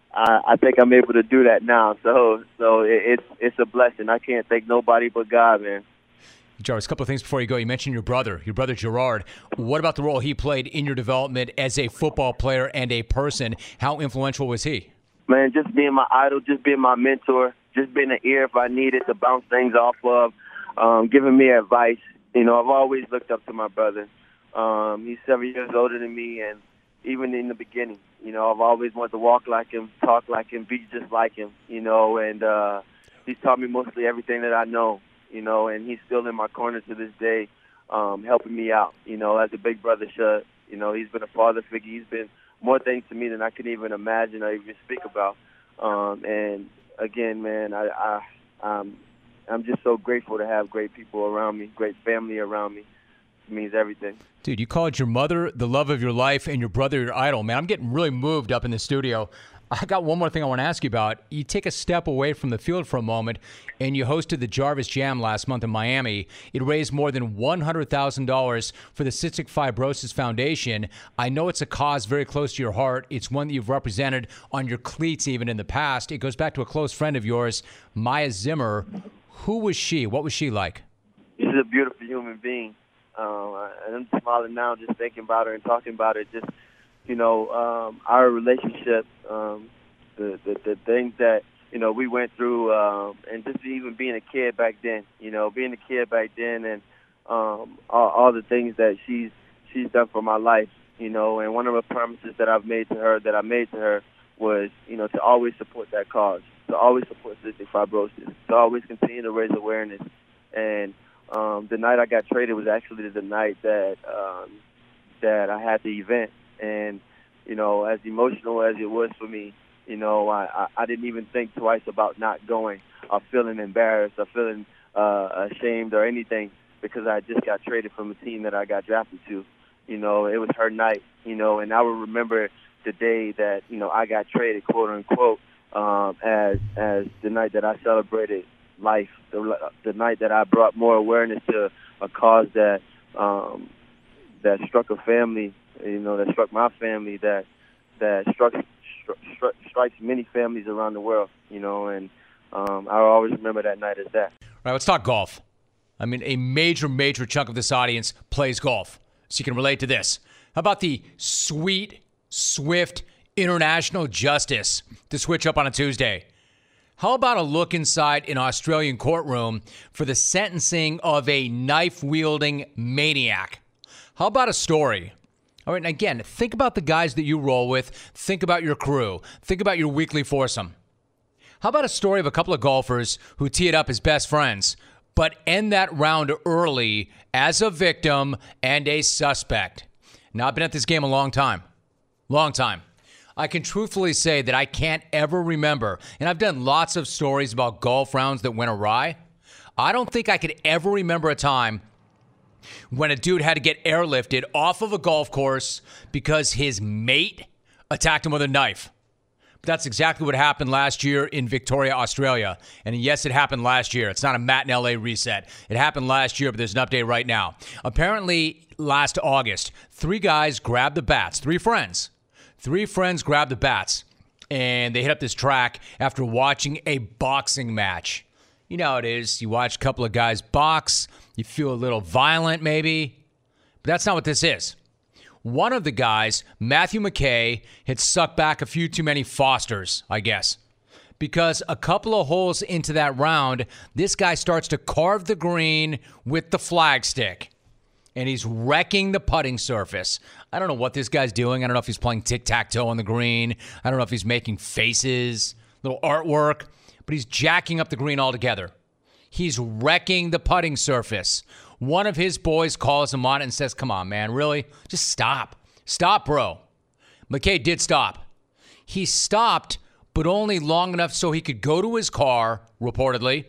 I, I think I'm able to do that now. So so it, it's it's a blessing. I can't thank nobody but God, man. Jarvis, a couple of things before you go. You mentioned your brother, your brother Gerard. What about the role he played in your development as a football player and a person? How influential was he? Man, just being my idol, just being my mentor, just being an ear if I needed to bounce things off of, um, giving me advice. You know, I've always looked up to my brother. Um, he's seven years older than me, and even in the beginning, you know, I've always wanted to walk like him, talk like him, be just like him, you know, and uh, he's taught me mostly everything that I know. You know, and he's still in my corner to this day, um, helping me out, you know, as a big brother should. You know, he's been a father figure. He's been more things to me than I could even imagine or even speak about. Um, and, again, man, I, I, I'm, I'm just so grateful to have great people around me, great family around me. It means everything. Dude, you called your mother the love of your life and your brother your idol. Man, I'm getting really moved up in the studio. I got one more thing I want to ask you about. You take a step away from the field for a moment, and you hosted the Jarvis Jam last month in Miami. It raised more than one hundred thousand dollars for the Cystic Fibrosis Foundation. I know it's a cause very close to your heart. It's one that you've represented on your cleats even in the past. It goes back to a close friend of yours, Maya Zimmer. Who was she? What was she like? She's a beautiful human being. Um, and I'm smiling now just thinking about her and talking about her. Just, you know, um, our relationship, um, the, the the things that, you know, we went through, um, and just even being a kid back then, you know, being a kid back then, and um, all, all the things that she's she's done for my life, you know, and one of the promises that I've made to her, that I made to her, was, you know, to always support that cause, to always support cystic fibrosis, to always continue to raise awareness. And um, the night I got traded was actually the night that um, that I had the event. And, you know, as emotional as it was for me, you know, I, I, I didn't even think twice about not going or feeling embarrassed or feeling uh, ashamed or anything, because I just got traded from a team that I got drafted to. You know, it was her night, you know, and I will remember the day that, you know, I got traded, quote unquote, um, as as the night that I celebrated life, the, the night that I brought more awareness to a cause that um, that struck a family, you know, that struck my family, that that struck, struck strikes many families around the world, you know, and um, I always remember that night as that. All right, let's talk golf. I mean, a major, major chunk of this audience plays golf, so you can relate to this. How about the sweet, swift international justice to switch up on a Tuesday? How about a look inside an Australian courtroom for the sentencing of a knife-wielding maniac? How about a story? All right, and again, think about the guys that you roll with. Think about your crew. Think about your weekly foursome. How about a story of a couple of golfers who tee it up as best friends, but end that round early as a victim and a suspect? Now, I've been at this game a long time. Long time. I can truthfully say that I can't ever remember, and I've done lots of stories about golf rounds that went awry. I don't think I could ever remember a time when a dude had to get airlifted off of a golf course because his mate attacked him with a knife. But that's exactly what happened last year in Victoria, Australia. And yes, it happened last year. It's not a Matt in L A reset. It happened last year, but there's an update right now. Apparently, last August, three guys grabbed the bats, three friends. Three friends grabbed the bats, and they hit up this track after watching a boxing match. You know how it is. You watch a couple of guys box. You feel a little violent, maybe. But that's not what this is. One of the guys, Matthew McKay, had sucked back a few too many Fosters, I guess. Because a couple of holes into that round, this guy starts to carve the green with the flagstick. And he's wrecking the putting surface. I don't know what this guy's doing. I don't know if he's playing tic-tac-toe on the green. I don't know if he's making faces, little artwork. But he's jacking up the green altogether. He's wrecking the putting surface. One of his boys calls him on it and says, come on, man, really? Just stop. Stop, bro. McKay did stop. He stopped, but only long enough so he could go to his car, reportedly,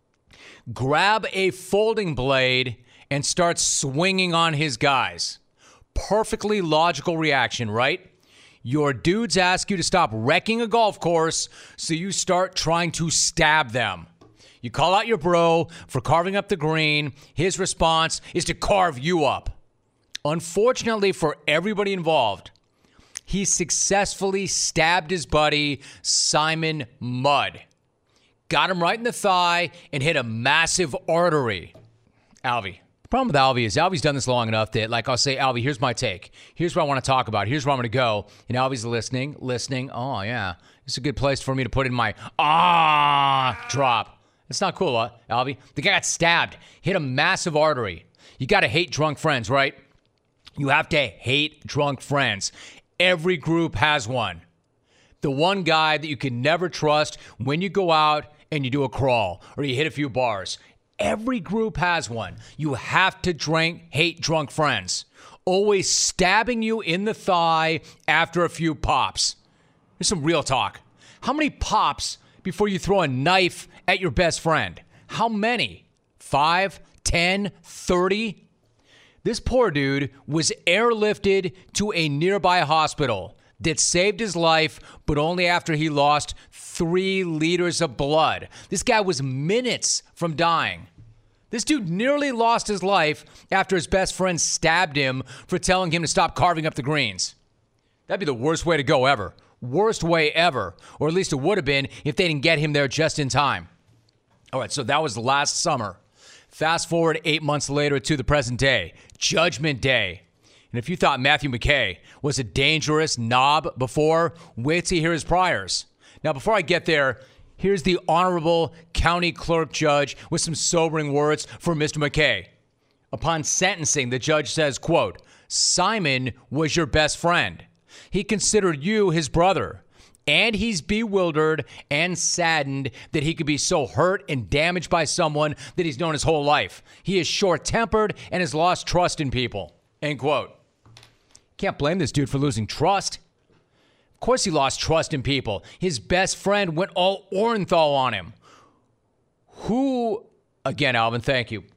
grab a folding blade, and start swinging on his guys. Perfectly logical reaction, right? Your dudes ask you to stop wrecking a golf course, so you start trying to stab them. You call out your bro for carving up the green. His response is to carve you up. Unfortunately for everybody involved, he successfully stabbed his buddy, Simon Mudd. Got him right in the thigh and hit a massive artery. Alvy. The problem with Alvy is Alvy's done this long enough that, like, I'll say, Alvy, here's my take. Here's what I want to talk about. Here's where I'm going to go. And Alvy's listening, listening. Oh, yeah. It's a good place for me to put in my ah drop. It's not cool, huh, Alvy? The guy got stabbed, hit a massive artery. You got to hate drunk friends, right? You have to hate drunk friends. Every group has one. The one guy that you can never trust when you go out and you do a crawl or you hit a few bars. Every group has one. You have to drink, hate drunk friends. Always stabbing you in the thigh after a few pops. Here's some real talk. How many pops before you throw a knife at your best friend? How many? Five, ten, thirty? This poor dude was airlifted to a nearby hospital that saved his life, but only after he lost three liters of blood. This guy was minutes from dying. This dude nearly lost his life after his best friend stabbed him for telling him to stop carving up the greens. That'd be the worst way to go ever. Worst way ever. Or at least it would have been if they didn't get him there just in time. All right, so that was last summer. Fast forward eight months later to the present day. Judgment Day. And if you thought Matthew McKay was a dangerous knob before, wait till you hear his priors. Now, before I get there, here's the Honorable County Clerk Judge with some sobering words for Mister McKay. Upon sentencing, the judge says, quote, Simon was your best friend. He considered you his brother, and he's bewildered and saddened that he could be so hurt and damaged by someone that he's known his whole life. He is short-tempered and has lost trust in people. End quote. Can't blame this dude for losing trust. Of course he lost trust in people. His best friend went all Orenthal on him. Who, again, Alvin, thank you.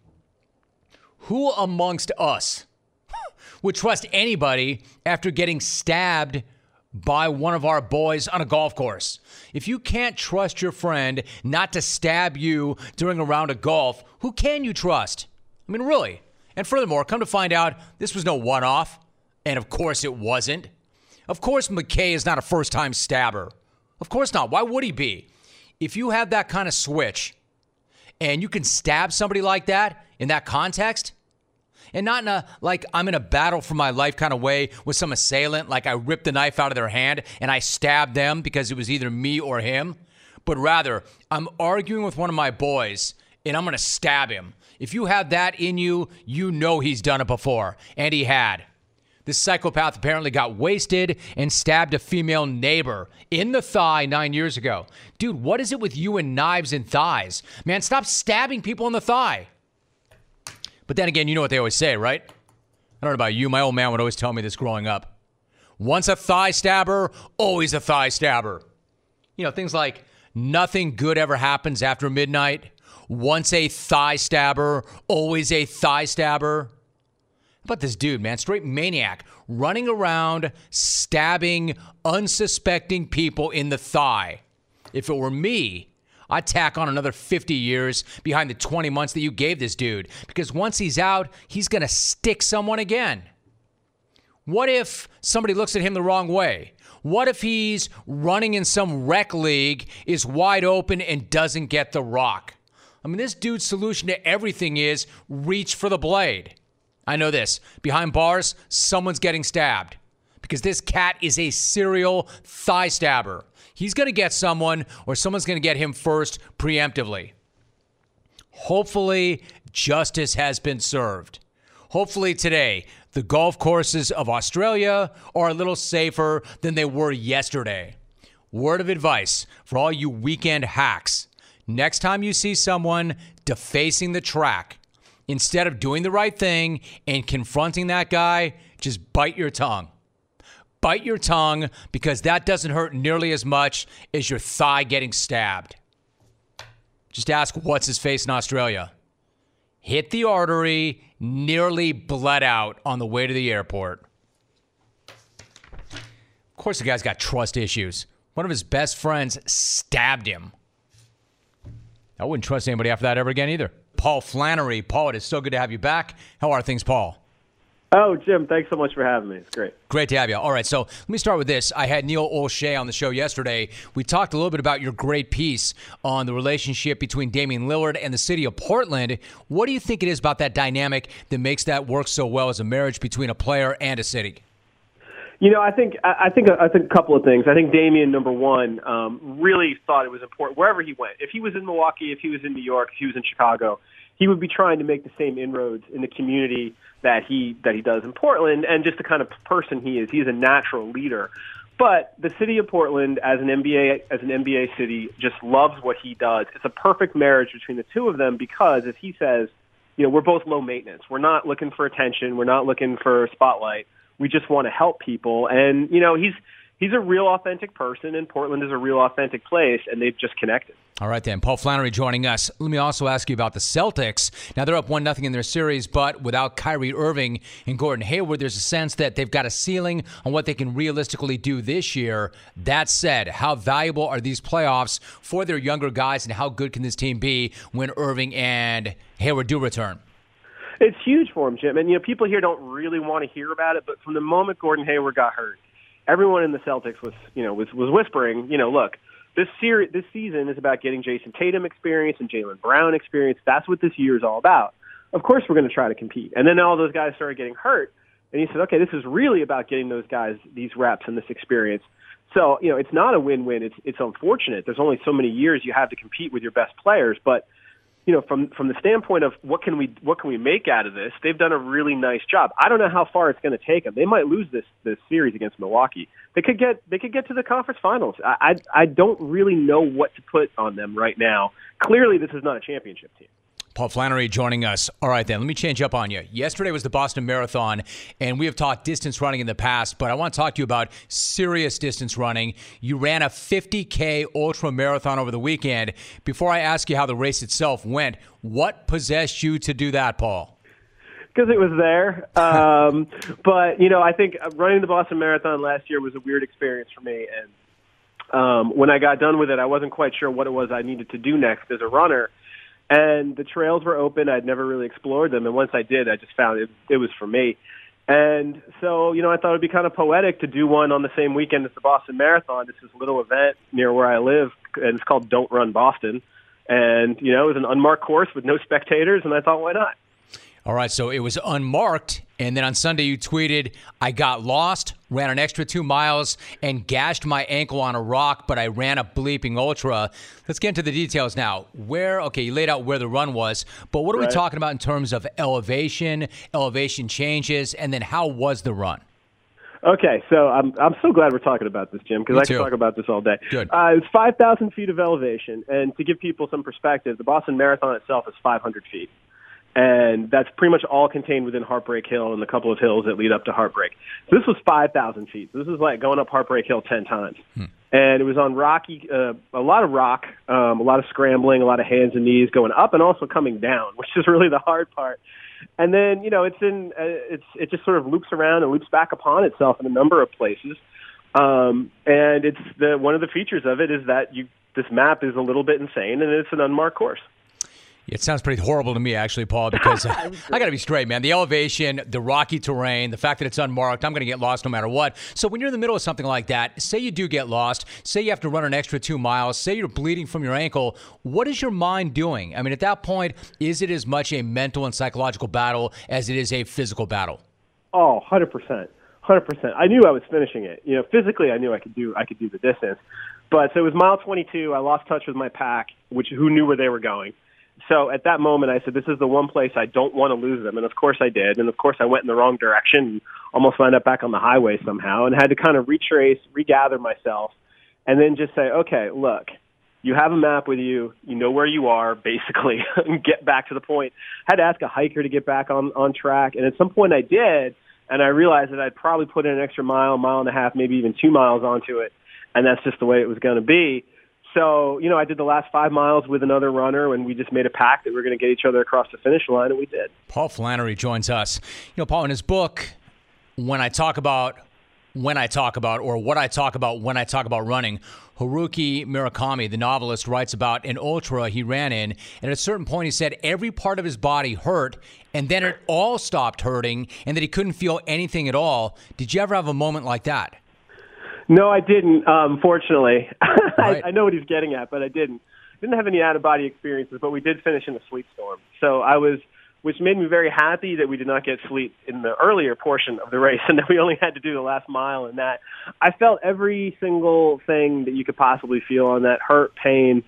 Who amongst us would trust anybody after getting stabbed by one of our boys on a golf course? If you can't trust your friend not to stab you during a round of golf, who can you trust? I mean, really. And furthermore, come to find out, this was no one-off. And of course it wasn't. Of course McKay is not a first-time stabber. Of course not. Why would he be? If you have that kind of switch and you can stab somebody like that in that context, and not in a, like, I'm in a battle for my life kind of way with some assailant, like I ripped the knife out of their hand and I stabbed them because it was either me or him, but rather I'm arguing with one of my boys and I'm going to stab him. If you have that in you, you know he's done it before, and he had. This psychopath apparently got wasted and stabbed a female neighbor in the thigh nine years ago. Dude, what is it with you and knives and thighs? Man, stop stabbing people in the thigh. But then again, you know what they always say, right? I don't know about you. My old man would always tell me this growing up. Once a thigh stabber, always a thigh stabber. You know, things like nothing good ever happens after midnight. Once a thigh stabber, always a thigh stabber. How about this dude, man? Straight maniac, running around, stabbing unsuspecting people in the thigh. If it were me, I'd tack on another fifty years behind the twenty months that you gave this dude. Because once he's out, he's going to stick someone again. What if somebody looks at him the wrong way? What if he's running in some rec league, is wide open, and doesn't get the rock? I mean, this dude's solution to everything is reach for the blade. I know this. Behind bars, someone's getting stabbed. Because this cat is a serial thigh stabber. He's going to get someone, or someone's going to get him first preemptively. Hopefully, justice has been served. Hopefully today, the golf courses of Australia are a little safer than they were yesterday. Word of advice for all you weekend hacks. Next time you see someone defacing the track, instead of doing the right thing and confronting that guy, just bite your tongue. Bite your tongue, because that doesn't hurt nearly as much as your thigh getting stabbed. Just ask what's his face in Australia. Hit the artery, nearly bled out on the way to the airport. Of course the guy's got trust issues. One of his best friends stabbed him. I wouldn't trust anybody after that ever again either. Paul Flannery. Paul, it is so good to have you back. How are things, Paul? Oh, Jim, thanks so much for having me. It's great. Great to have you. All right, so let me start with this. I had Neil Olshey on the show yesterday. We talked a little bit about your great piece on the relationship between Damian Lillard and the city of Portland. What do you think it is about that dynamic that makes that work so well as a marriage between a player and a city? You know, I think I think I think a couple of things. I think Damian, number one, um, really thought it was important wherever he went. If he was in Milwaukee, if he was in New York, if he was in Chicago, he would be trying to make the same inroads in the community that he that he does in Portland, and just the kind of person he is. He's a natural leader. But the city of Portland, as an N B A as an N B A city, just loves what he does. It's a perfect marriage between the two of them because, as he says, you know, we're both low maintenance. We're not looking for attention. We're not looking for a spotlight. We just want to help people. And, you know, he's he's a real authentic person, and Portland is a real authentic place, and they've just connected. All right, then. Paul Flannery joining us. Let me also ask you about the Celtics. Now, they're up one nothing in their series, but without Kyrie Irving and Gordon Hayward, there's a sense that they've got a ceiling on what they can realistically do this year. That said, how valuable are these playoffs for their younger guys, and how good can this team be when Irving and Hayward do return? It's huge for him, Jim. And, you know, people here don't really want to hear about it, but from the moment Gordon Hayward got hurt, everyone in the Celtics was, you know, was, was whispering, you know, look, this series, this season is about getting Jason Tatum experience and Jaylen Brown experience. That's what this year is all about. Of course we're going to try to compete. And then all those guys started getting hurt, and he said, okay, this is really about getting those guys these reps and this experience. So, you know, it's not a win-win. It's it's unfortunate. There's only so many years you have to compete with your best players, but you know, from from the standpoint of what can we what can we make out of this, they've done a really nice job. I don't know how far it's going to take them. They might lose this this series against Milwaukee. They could get they could get to the conference finals. I I, I don't really know what to put on them right now. Clearly, this is not a championship team. Paul Flannery joining us. All right, then, let me change up on you. Yesterday was the Boston Marathon, and we have talked distance running in the past, but I want to talk to you about serious distance running. You ran a fifty K ultra marathon over the weekend. Before I ask you how the race itself went, what possessed you to do that, Paul? Because it was there. Um, but, you know, I think running the Boston Marathon last year was a weird experience for me, and um, when I got done with it, I wasn't quite sure what it was I needed to do next as a runner. And the trails were open. I'd never really explored them. And once I did, I just found it, it was for me. And so, you know, I thought it would be kind of poetic to do one on the same weekend as the Boston Marathon. It's this little event near where I live, and it's called Don't Run Boston. And, you know, it was an unmarked course with no spectators, and I thought, why not? All right, so it was unmarked, and then on Sunday you tweeted, I got lost, ran an extra two miles, and gashed my ankle on a rock, but I ran a bleeping ultra. Let's get into the details now. Where, okay, you laid out where the run was, but what are Right. we talking about in terms of elevation, elevation changes, and then how was the run? Okay, so I'm I'm so glad we're talking about this, Jim, because Me I can too. talk about this all day. Good. Uh, it's five thousand feet of elevation, and to give people some perspective, the Boston Marathon itself is five hundred feet. And that's pretty much all contained within Heartbreak Hill and the couple of hills that lead up to Heartbreak. So this was five thousand feet. So this is like going up Heartbreak Hill ten times. Hmm. And it was on rocky, uh, a lot of rock, um, a lot of scrambling, a lot of hands and knees going up and also coming down, which is really the hard part. And then, you know, it's in, uh, it's it just sort of loops around and loops back upon itself in a number of places. Um, and it's the one of the features of it is that you this map is a little bit insane, and it's an unmarked course. It sounds pretty horrible to me, actually, Paul, because uh, I got to be straight, man. The elevation, the rocky terrain, the fact that it's unmarked, I'm going to get lost no matter what. So when you're in the middle of something like that, say you do get lost, say you have to run an extra two miles, say you're bleeding from your ankle, what is your mind doing? I mean, at that point, is it as much a mental and psychological battle as it is a physical battle? Oh, one hundred percent. one hundred percent. I knew I was finishing it. You know, physically I knew I could do I could do the distance. But so it was mile twenty-two. I lost touch with my pack, which who knew where they were going. So at that moment, I said, this is the one place I don't want to lose them. And, of course, I did. And, of course, I went in the wrong direction and almost wound up back on the highway somehow and had to kind of retrace, regather myself, and then just say, okay, look, you have a map with you. You know where you are, basically, and get back to the point. I had to ask a hiker to get back on, on track. And at some point I did, and I realized that I'd probably put in an extra mile, mile and a half, maybe even two miles onto it. And that's just the way it was going to be. So, you know, I did the last five miles with another runner, and we just made a pact that we were going to get each other across the finish line, and we did. Paul Flannery joins us. You know, Paul, in his book, when I talk about when I talk about, or what I talk about when I talk about running. Haruki Murakami, the novelist, writes about an ultra he ran in, and at a certain point he said every part of his body hurt, and then it all stopped hurting, and that he couldn't feel anything at all. Did you ever have a moment like that? No, I didn't, um, fortunately. Right. I, I know what he's getting at, but I didn't. Didn't have any out-of-body experiences, but we did finish in a sleet storm. So I was, which made me very happy that we did not get sleet in the earlier portion of the race and that we only had to do the last mile in that. I felt every single thing that you could possibly feel on that: hurt, pain,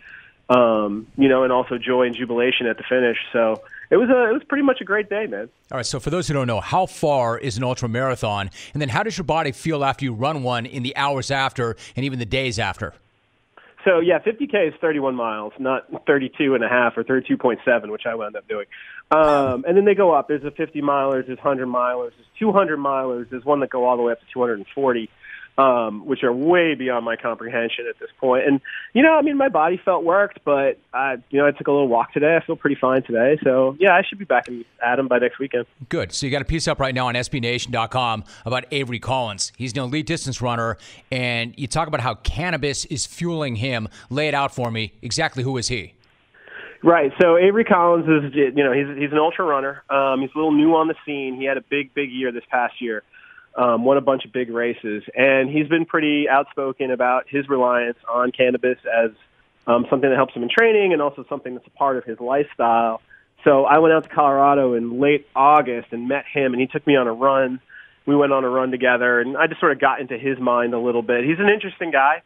um, you know, and also joy and jubilation at the finish. So it was a, it was pretty much a great day, man. All right, so for those who don't know, how far is an ultra marathon? And then how does your body feel after you run one in the hours after and even the days after? So, yeah, fifty K is thirty-one miles, not thirty-two and a half or thirty-two point seven, which I wound up doing. Um, and then they go up. There's a fifty milers, there's one hundred milers, there's two hundred milers, there's one that go all the way up to two hundred forty, um, which are way beyond my comprehension at this point. And, you know, I mean, my body felt worked, but, I, you know, I took a little walk today. I feel pretty fine today. So, yeah, I should be back in Adam by next weekend. Good. So you got a piece up right now on S B Nation dot com about Avery Collins. He's an elite distance runner, and you talk about how cannabis is fueling him. Lay it out for me. Exactly who is he? Right. So Avery Collins is, you know, he's he's an ultra runner. Um, he's a little new on the scene. He had a big, big year this past year. Um, won a bunch of big races, and he's been pretty outspoken about his reliance on cannabis as um, something that helps him in training and also something that's a part of his lifestyle. So I went out to Colorado in late August and met him, and he took me on a run. We went on a run together, and I just sort of got into his mind a little bit. He's an interesting guy.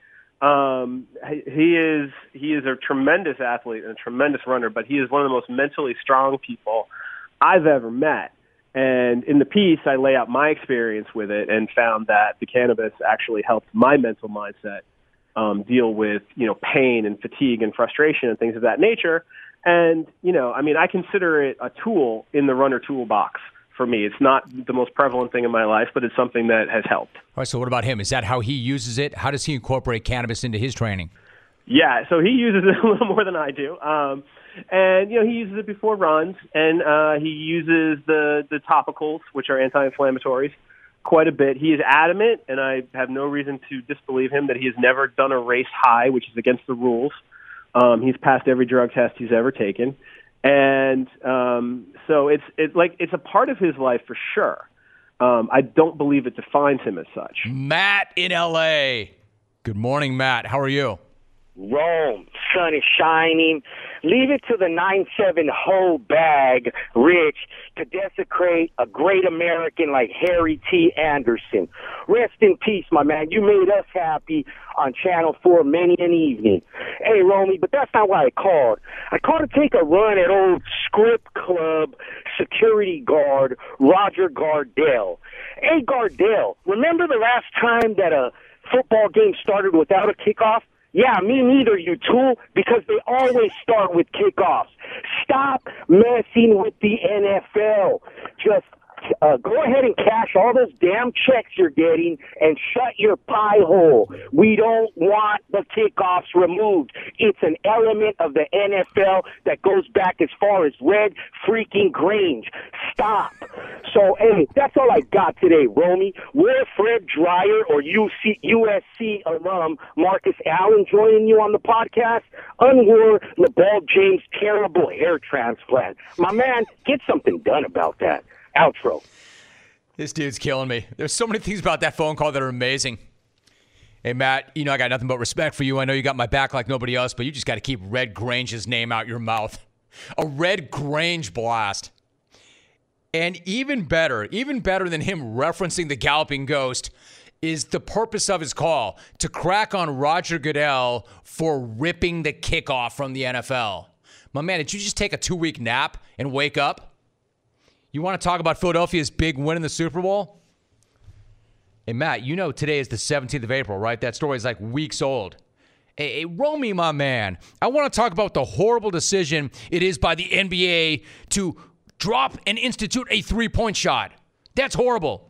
Um, he is he is a tremendous athlete and a tremendous runner, but he is one of the most mentally strong people I've ever met. And in the piece, I lay out my experience with it and found that the cannabis actually helped my mental mindset um, deal with, you know, pain and fatigue and frustration and things of that nature. And, you know, I mean, I consider it a tool in the runner toolbox for me. It's not the most prevalent thing in my life, but it's something that has helped. All right, so what about him? Is that how he uses it? How does he incorporate cannabis into his training? Yeah, so he uses it a little more than I do. Um, and, you know, he uses it before runs, and uh, he uses the, the topicals, which are anti-inflammatories, quite a bit. He is adamant, and I have no reason to disbelieve him, that he has never done a race high, which is against the rules. Um, he's passed every drug test he's ever taken. And um, so it's it's like it's a part of his life for sure. Um, I don't believe it defines him as such. Matt in L A. Good morning, Matt. How are you? Rome, sun is shining. Leave it to the nine seven hoe bag, Rich, to desecrate a great American like Harry T. Anderson. Rest in peace, my man. You made us happy on Channel four many an evening. Hey, Romy, but that's not why I called. I called to take a run at old Script Club security guard Roger Gardell. Hey, Gardell, remember the last time that a football game started without a kickoff? Yeah, me neither, you tool, because they always start with kickoffs. Stop messing with the N F L. Just uh, go ahead and cash all those damn checks you're getting and shut your pie hole. We don't want the kickoffs removed. It's an element of the N F L that goes back as far as Red freaking Grange. Stop. So, hey, that's all I got today, Romy. We're Fred Dreyer or U C, U S C alum Marcus Allen joining you on the podcast. Unwar LeBron James' terrible hair transplant. My man, get something done about that. Outro. This dude's killing me. There's so many things about that phone call that are amazing. Hey, Matt, you know I got nothing but respect for you. I know you got my back like nobody else, but you just got to keep Red Grange's name out your mouth. A Red Grange blast. And even better, even better than him referencing the Galloping Ghost is the purpose of his call, to crack on Roger Goodell for ripping the kickoff from the N F L. My man, did you just take a two-week nap and wake up? You want to talk about Philadelphia's big win in the Super Bowl? Hey, Matt, you know today is the seventeenth of April, right? That story is like weeks old. Hey, hey, Romy, my man, I want to talk about the horrible decision it is by the N B A to drop and institute a three-point shot. That's horrible.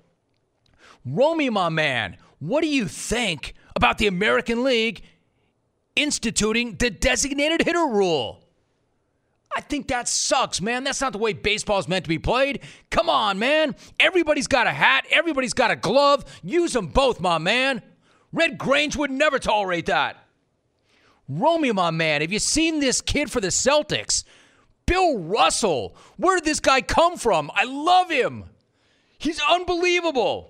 Romy, my man, what do you think about the American League instituting the designated hitter rule? I think that sucks, man. That's not the way baseball's meant to be played. Come on, man. Everybody's got a hat. Everybody's got a glove. Use them both, my man. Red Grange would never tolerate that. Romeo, my man, have you seen this kid for the Celtics? Bill Russell. Where did this guy come from? I love him. He's unbelievable.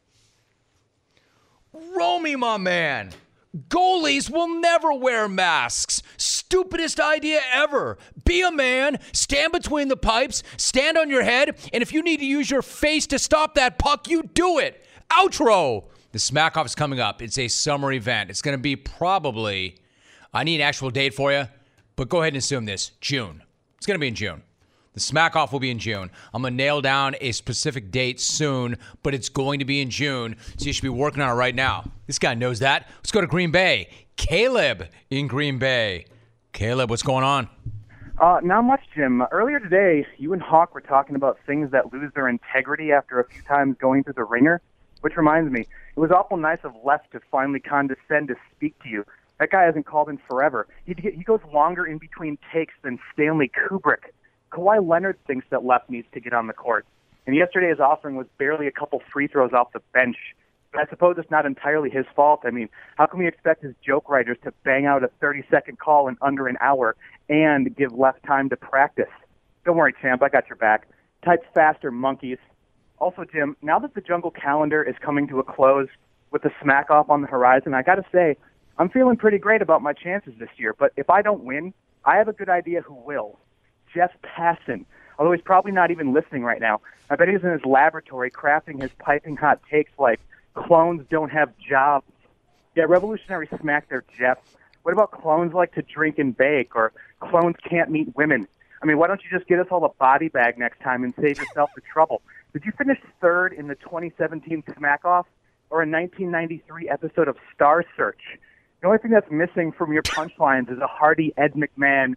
Romeo, my man. Goalies will never wear masks. Stupidest idea ever. Be a man, stand between the pipes, stand on your head, and if you need to use your face to stop that puck, you do it. Outro. The Smack Off is coming up. It's a summer event. It's going to be probably, I need an actual date for you, but go ahead and assume this, June. It's going to be in June. The Smack Off will be in June. I'm going to nail down a specific date soon, but it's going to be in June, so you should be working on it right now. This guy knows that. Let's go to Green Bay. Caleb in Green Bay. Caleb, what's going on? Uh, not much, Jim. Earlier today, you and Hawk were talking about things that lose their integrity after a few times going through the ringer, which reminds me, it was awful nice of Left to finally condescend to speak to you. That guy hasn't called in forever. He, he goes longer in between takes than Stanley Kubrick. Kawhi Leonard thinks that Left needs to get on the court. And yesterday's offering was barely a couple free throws off the bench. But I suppose it's not entirely his fault. I mean, how can we expect his joke writers to bang out a thirty-second call in under an hour and give Left time to practice? Don't worry, champ. I got your back. Type's faster, monkeys. Also, Jim, now that the Jungle calendar is coming to a close with the Smack Off on the horizon, I got to say, I'm feeling pretty great about my chances this year. But if I don't win, I have a good idea who will. Jeff Passan, although he's probably not even listening right now. I bet he's in his laboratory crafting his piping hot takes like, clones don't have jobs. Yeah, revolutionary smack there, Jeff. What about clones like to drink and bake, or clones can't meet women? I mean, why don't you just get us all a body bag next time and save yourself the trouble? Did you finish third in the twenty seventeen Smack Off or a nineteen ninety-three episode of Star Search? The only thing that's missing from your punchlines is a hearty Ed McMahon,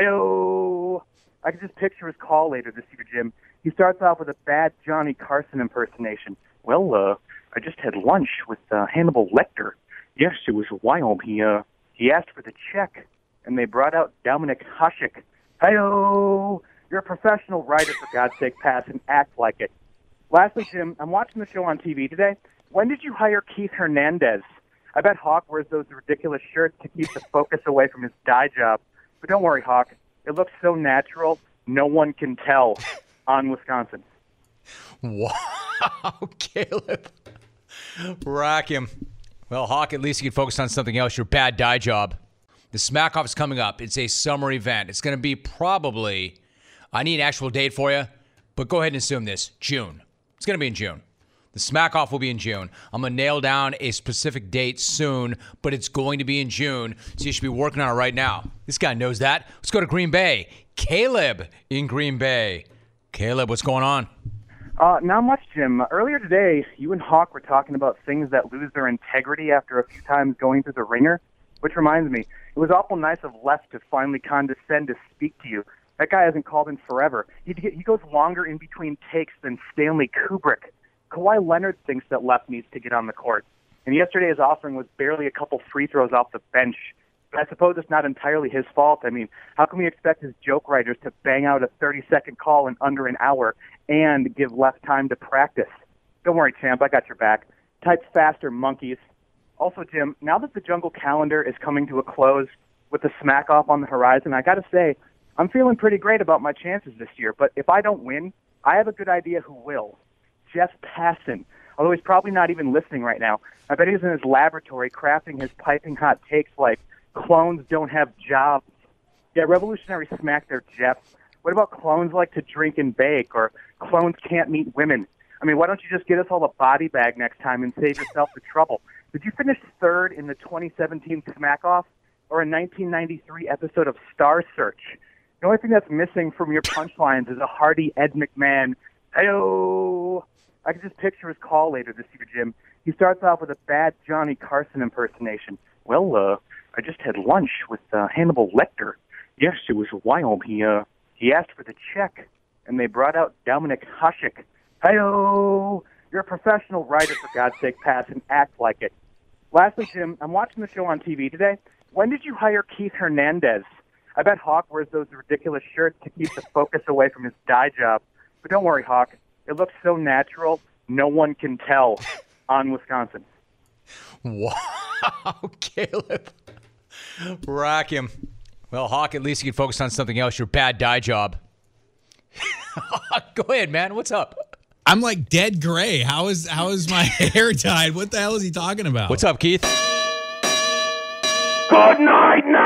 hey-oh. I can just picture his call later this year, Jim. He starts off with a bad Johnny Carson impersonation. Well, uh, I just had lunch with uh, Hannibal Lecter. Yes, it was wild. He, uh, he asked for the check, and they brought out Dominic Hasek. Hey-oh! You're a professional writer, for God's sake, Pass, and act like it. Lastly, Jim, I'm watching the show on T V today. When did you hire Keith Hernandez? I bet Hawk wears those ridiculous shirts to keep the focus away from his dye job. But don't worry, Hawk. It looks so natural, no one can tell on Wisconsin. Wow, Caleb. Rack him. Well, Hawk, at least you can focus on something else, your bad dye job. The Smack Off is coming up. It's a summer event. It's going to be probably, I need an actual date for you, but go ahead and assume this, June. It's going to be in June. The Smack Off will be in June. I'm going to nail down a specific date soon, but it's going to be in June, so you should be working on it right now. This guy knows that. Let's go to Green Bay. Caleb in Green Bay. Caleb, what's going on? Uh, not much, Jim. Earlier today, you and Hawk were talking about things that lose their integrity after a few times going through the ringer, which reminds me, it was awful nice of Left to finally condescend to speak to you. That guy hasn't called in forever. He, he goes longer in between takes than Stanley Kubrick. Kawhi Leonard thinks that Left needs to get on the court. And yesterday's offering was barely a couple free throws off the bench. But I suppose it's not entirely his fault. I mean, how can we expect his joke writers to bang out a thirty-second call in under an hour and give Left time to practice? Don't worry, champ. I got your back. Type's faster, monkeys. Also, Jim, now that the Jungle calendar is coming to a close with the Smack Off on the horizon, I got to say, I'm feeling pretty great about my chances this year. But if I don't win, I have a good idea who will. Jeff Passan, although he's probably not even listening right now. I bet he's in his laboratory crafting his piping hot takes like, clones don't have jobs. Yeah, revolutionary smack there, Jeff. What about clones like to drink and bake, or clones can't meet women? I mean, why don't you just get us all a body bag next time and save yourself the trouble? Did you finish third in the twenty seventeen Smack Off or a nineteen ninety-three episode of Star Search? The only thing that's missing from your punchlines is a hearty Ed McMahon, hey-oh. I can just picture his call later this year, Jim. He starts off with a bad Johnny Carson impersonation. Well, uh, I just had lunch with uh, Hannibal Lecter. Yes, it was wild. He, uh, he asked for the check, and they brought out Dominic Hasek. Hey-oh! You're a professional writer, for God's sake, Pass, and act like it. Lastly, Jim, I'm watching the show on T V today. When did you hire Keith Hernandez? I bet Hawk wears those ridiculous shirts to keep the focus away from his dye job. But don't worry, Hawk. It looks so natural, no one can tell on Wisconsin. Wow, Caleb. Rack him. Well, Hawk, at least you can focus on something else, your bad dye job. Go ahead, man. What's up? I'm like dead gray. How is how is my hair dyed? What the hell is he talking about? What's up, Keith? Good night,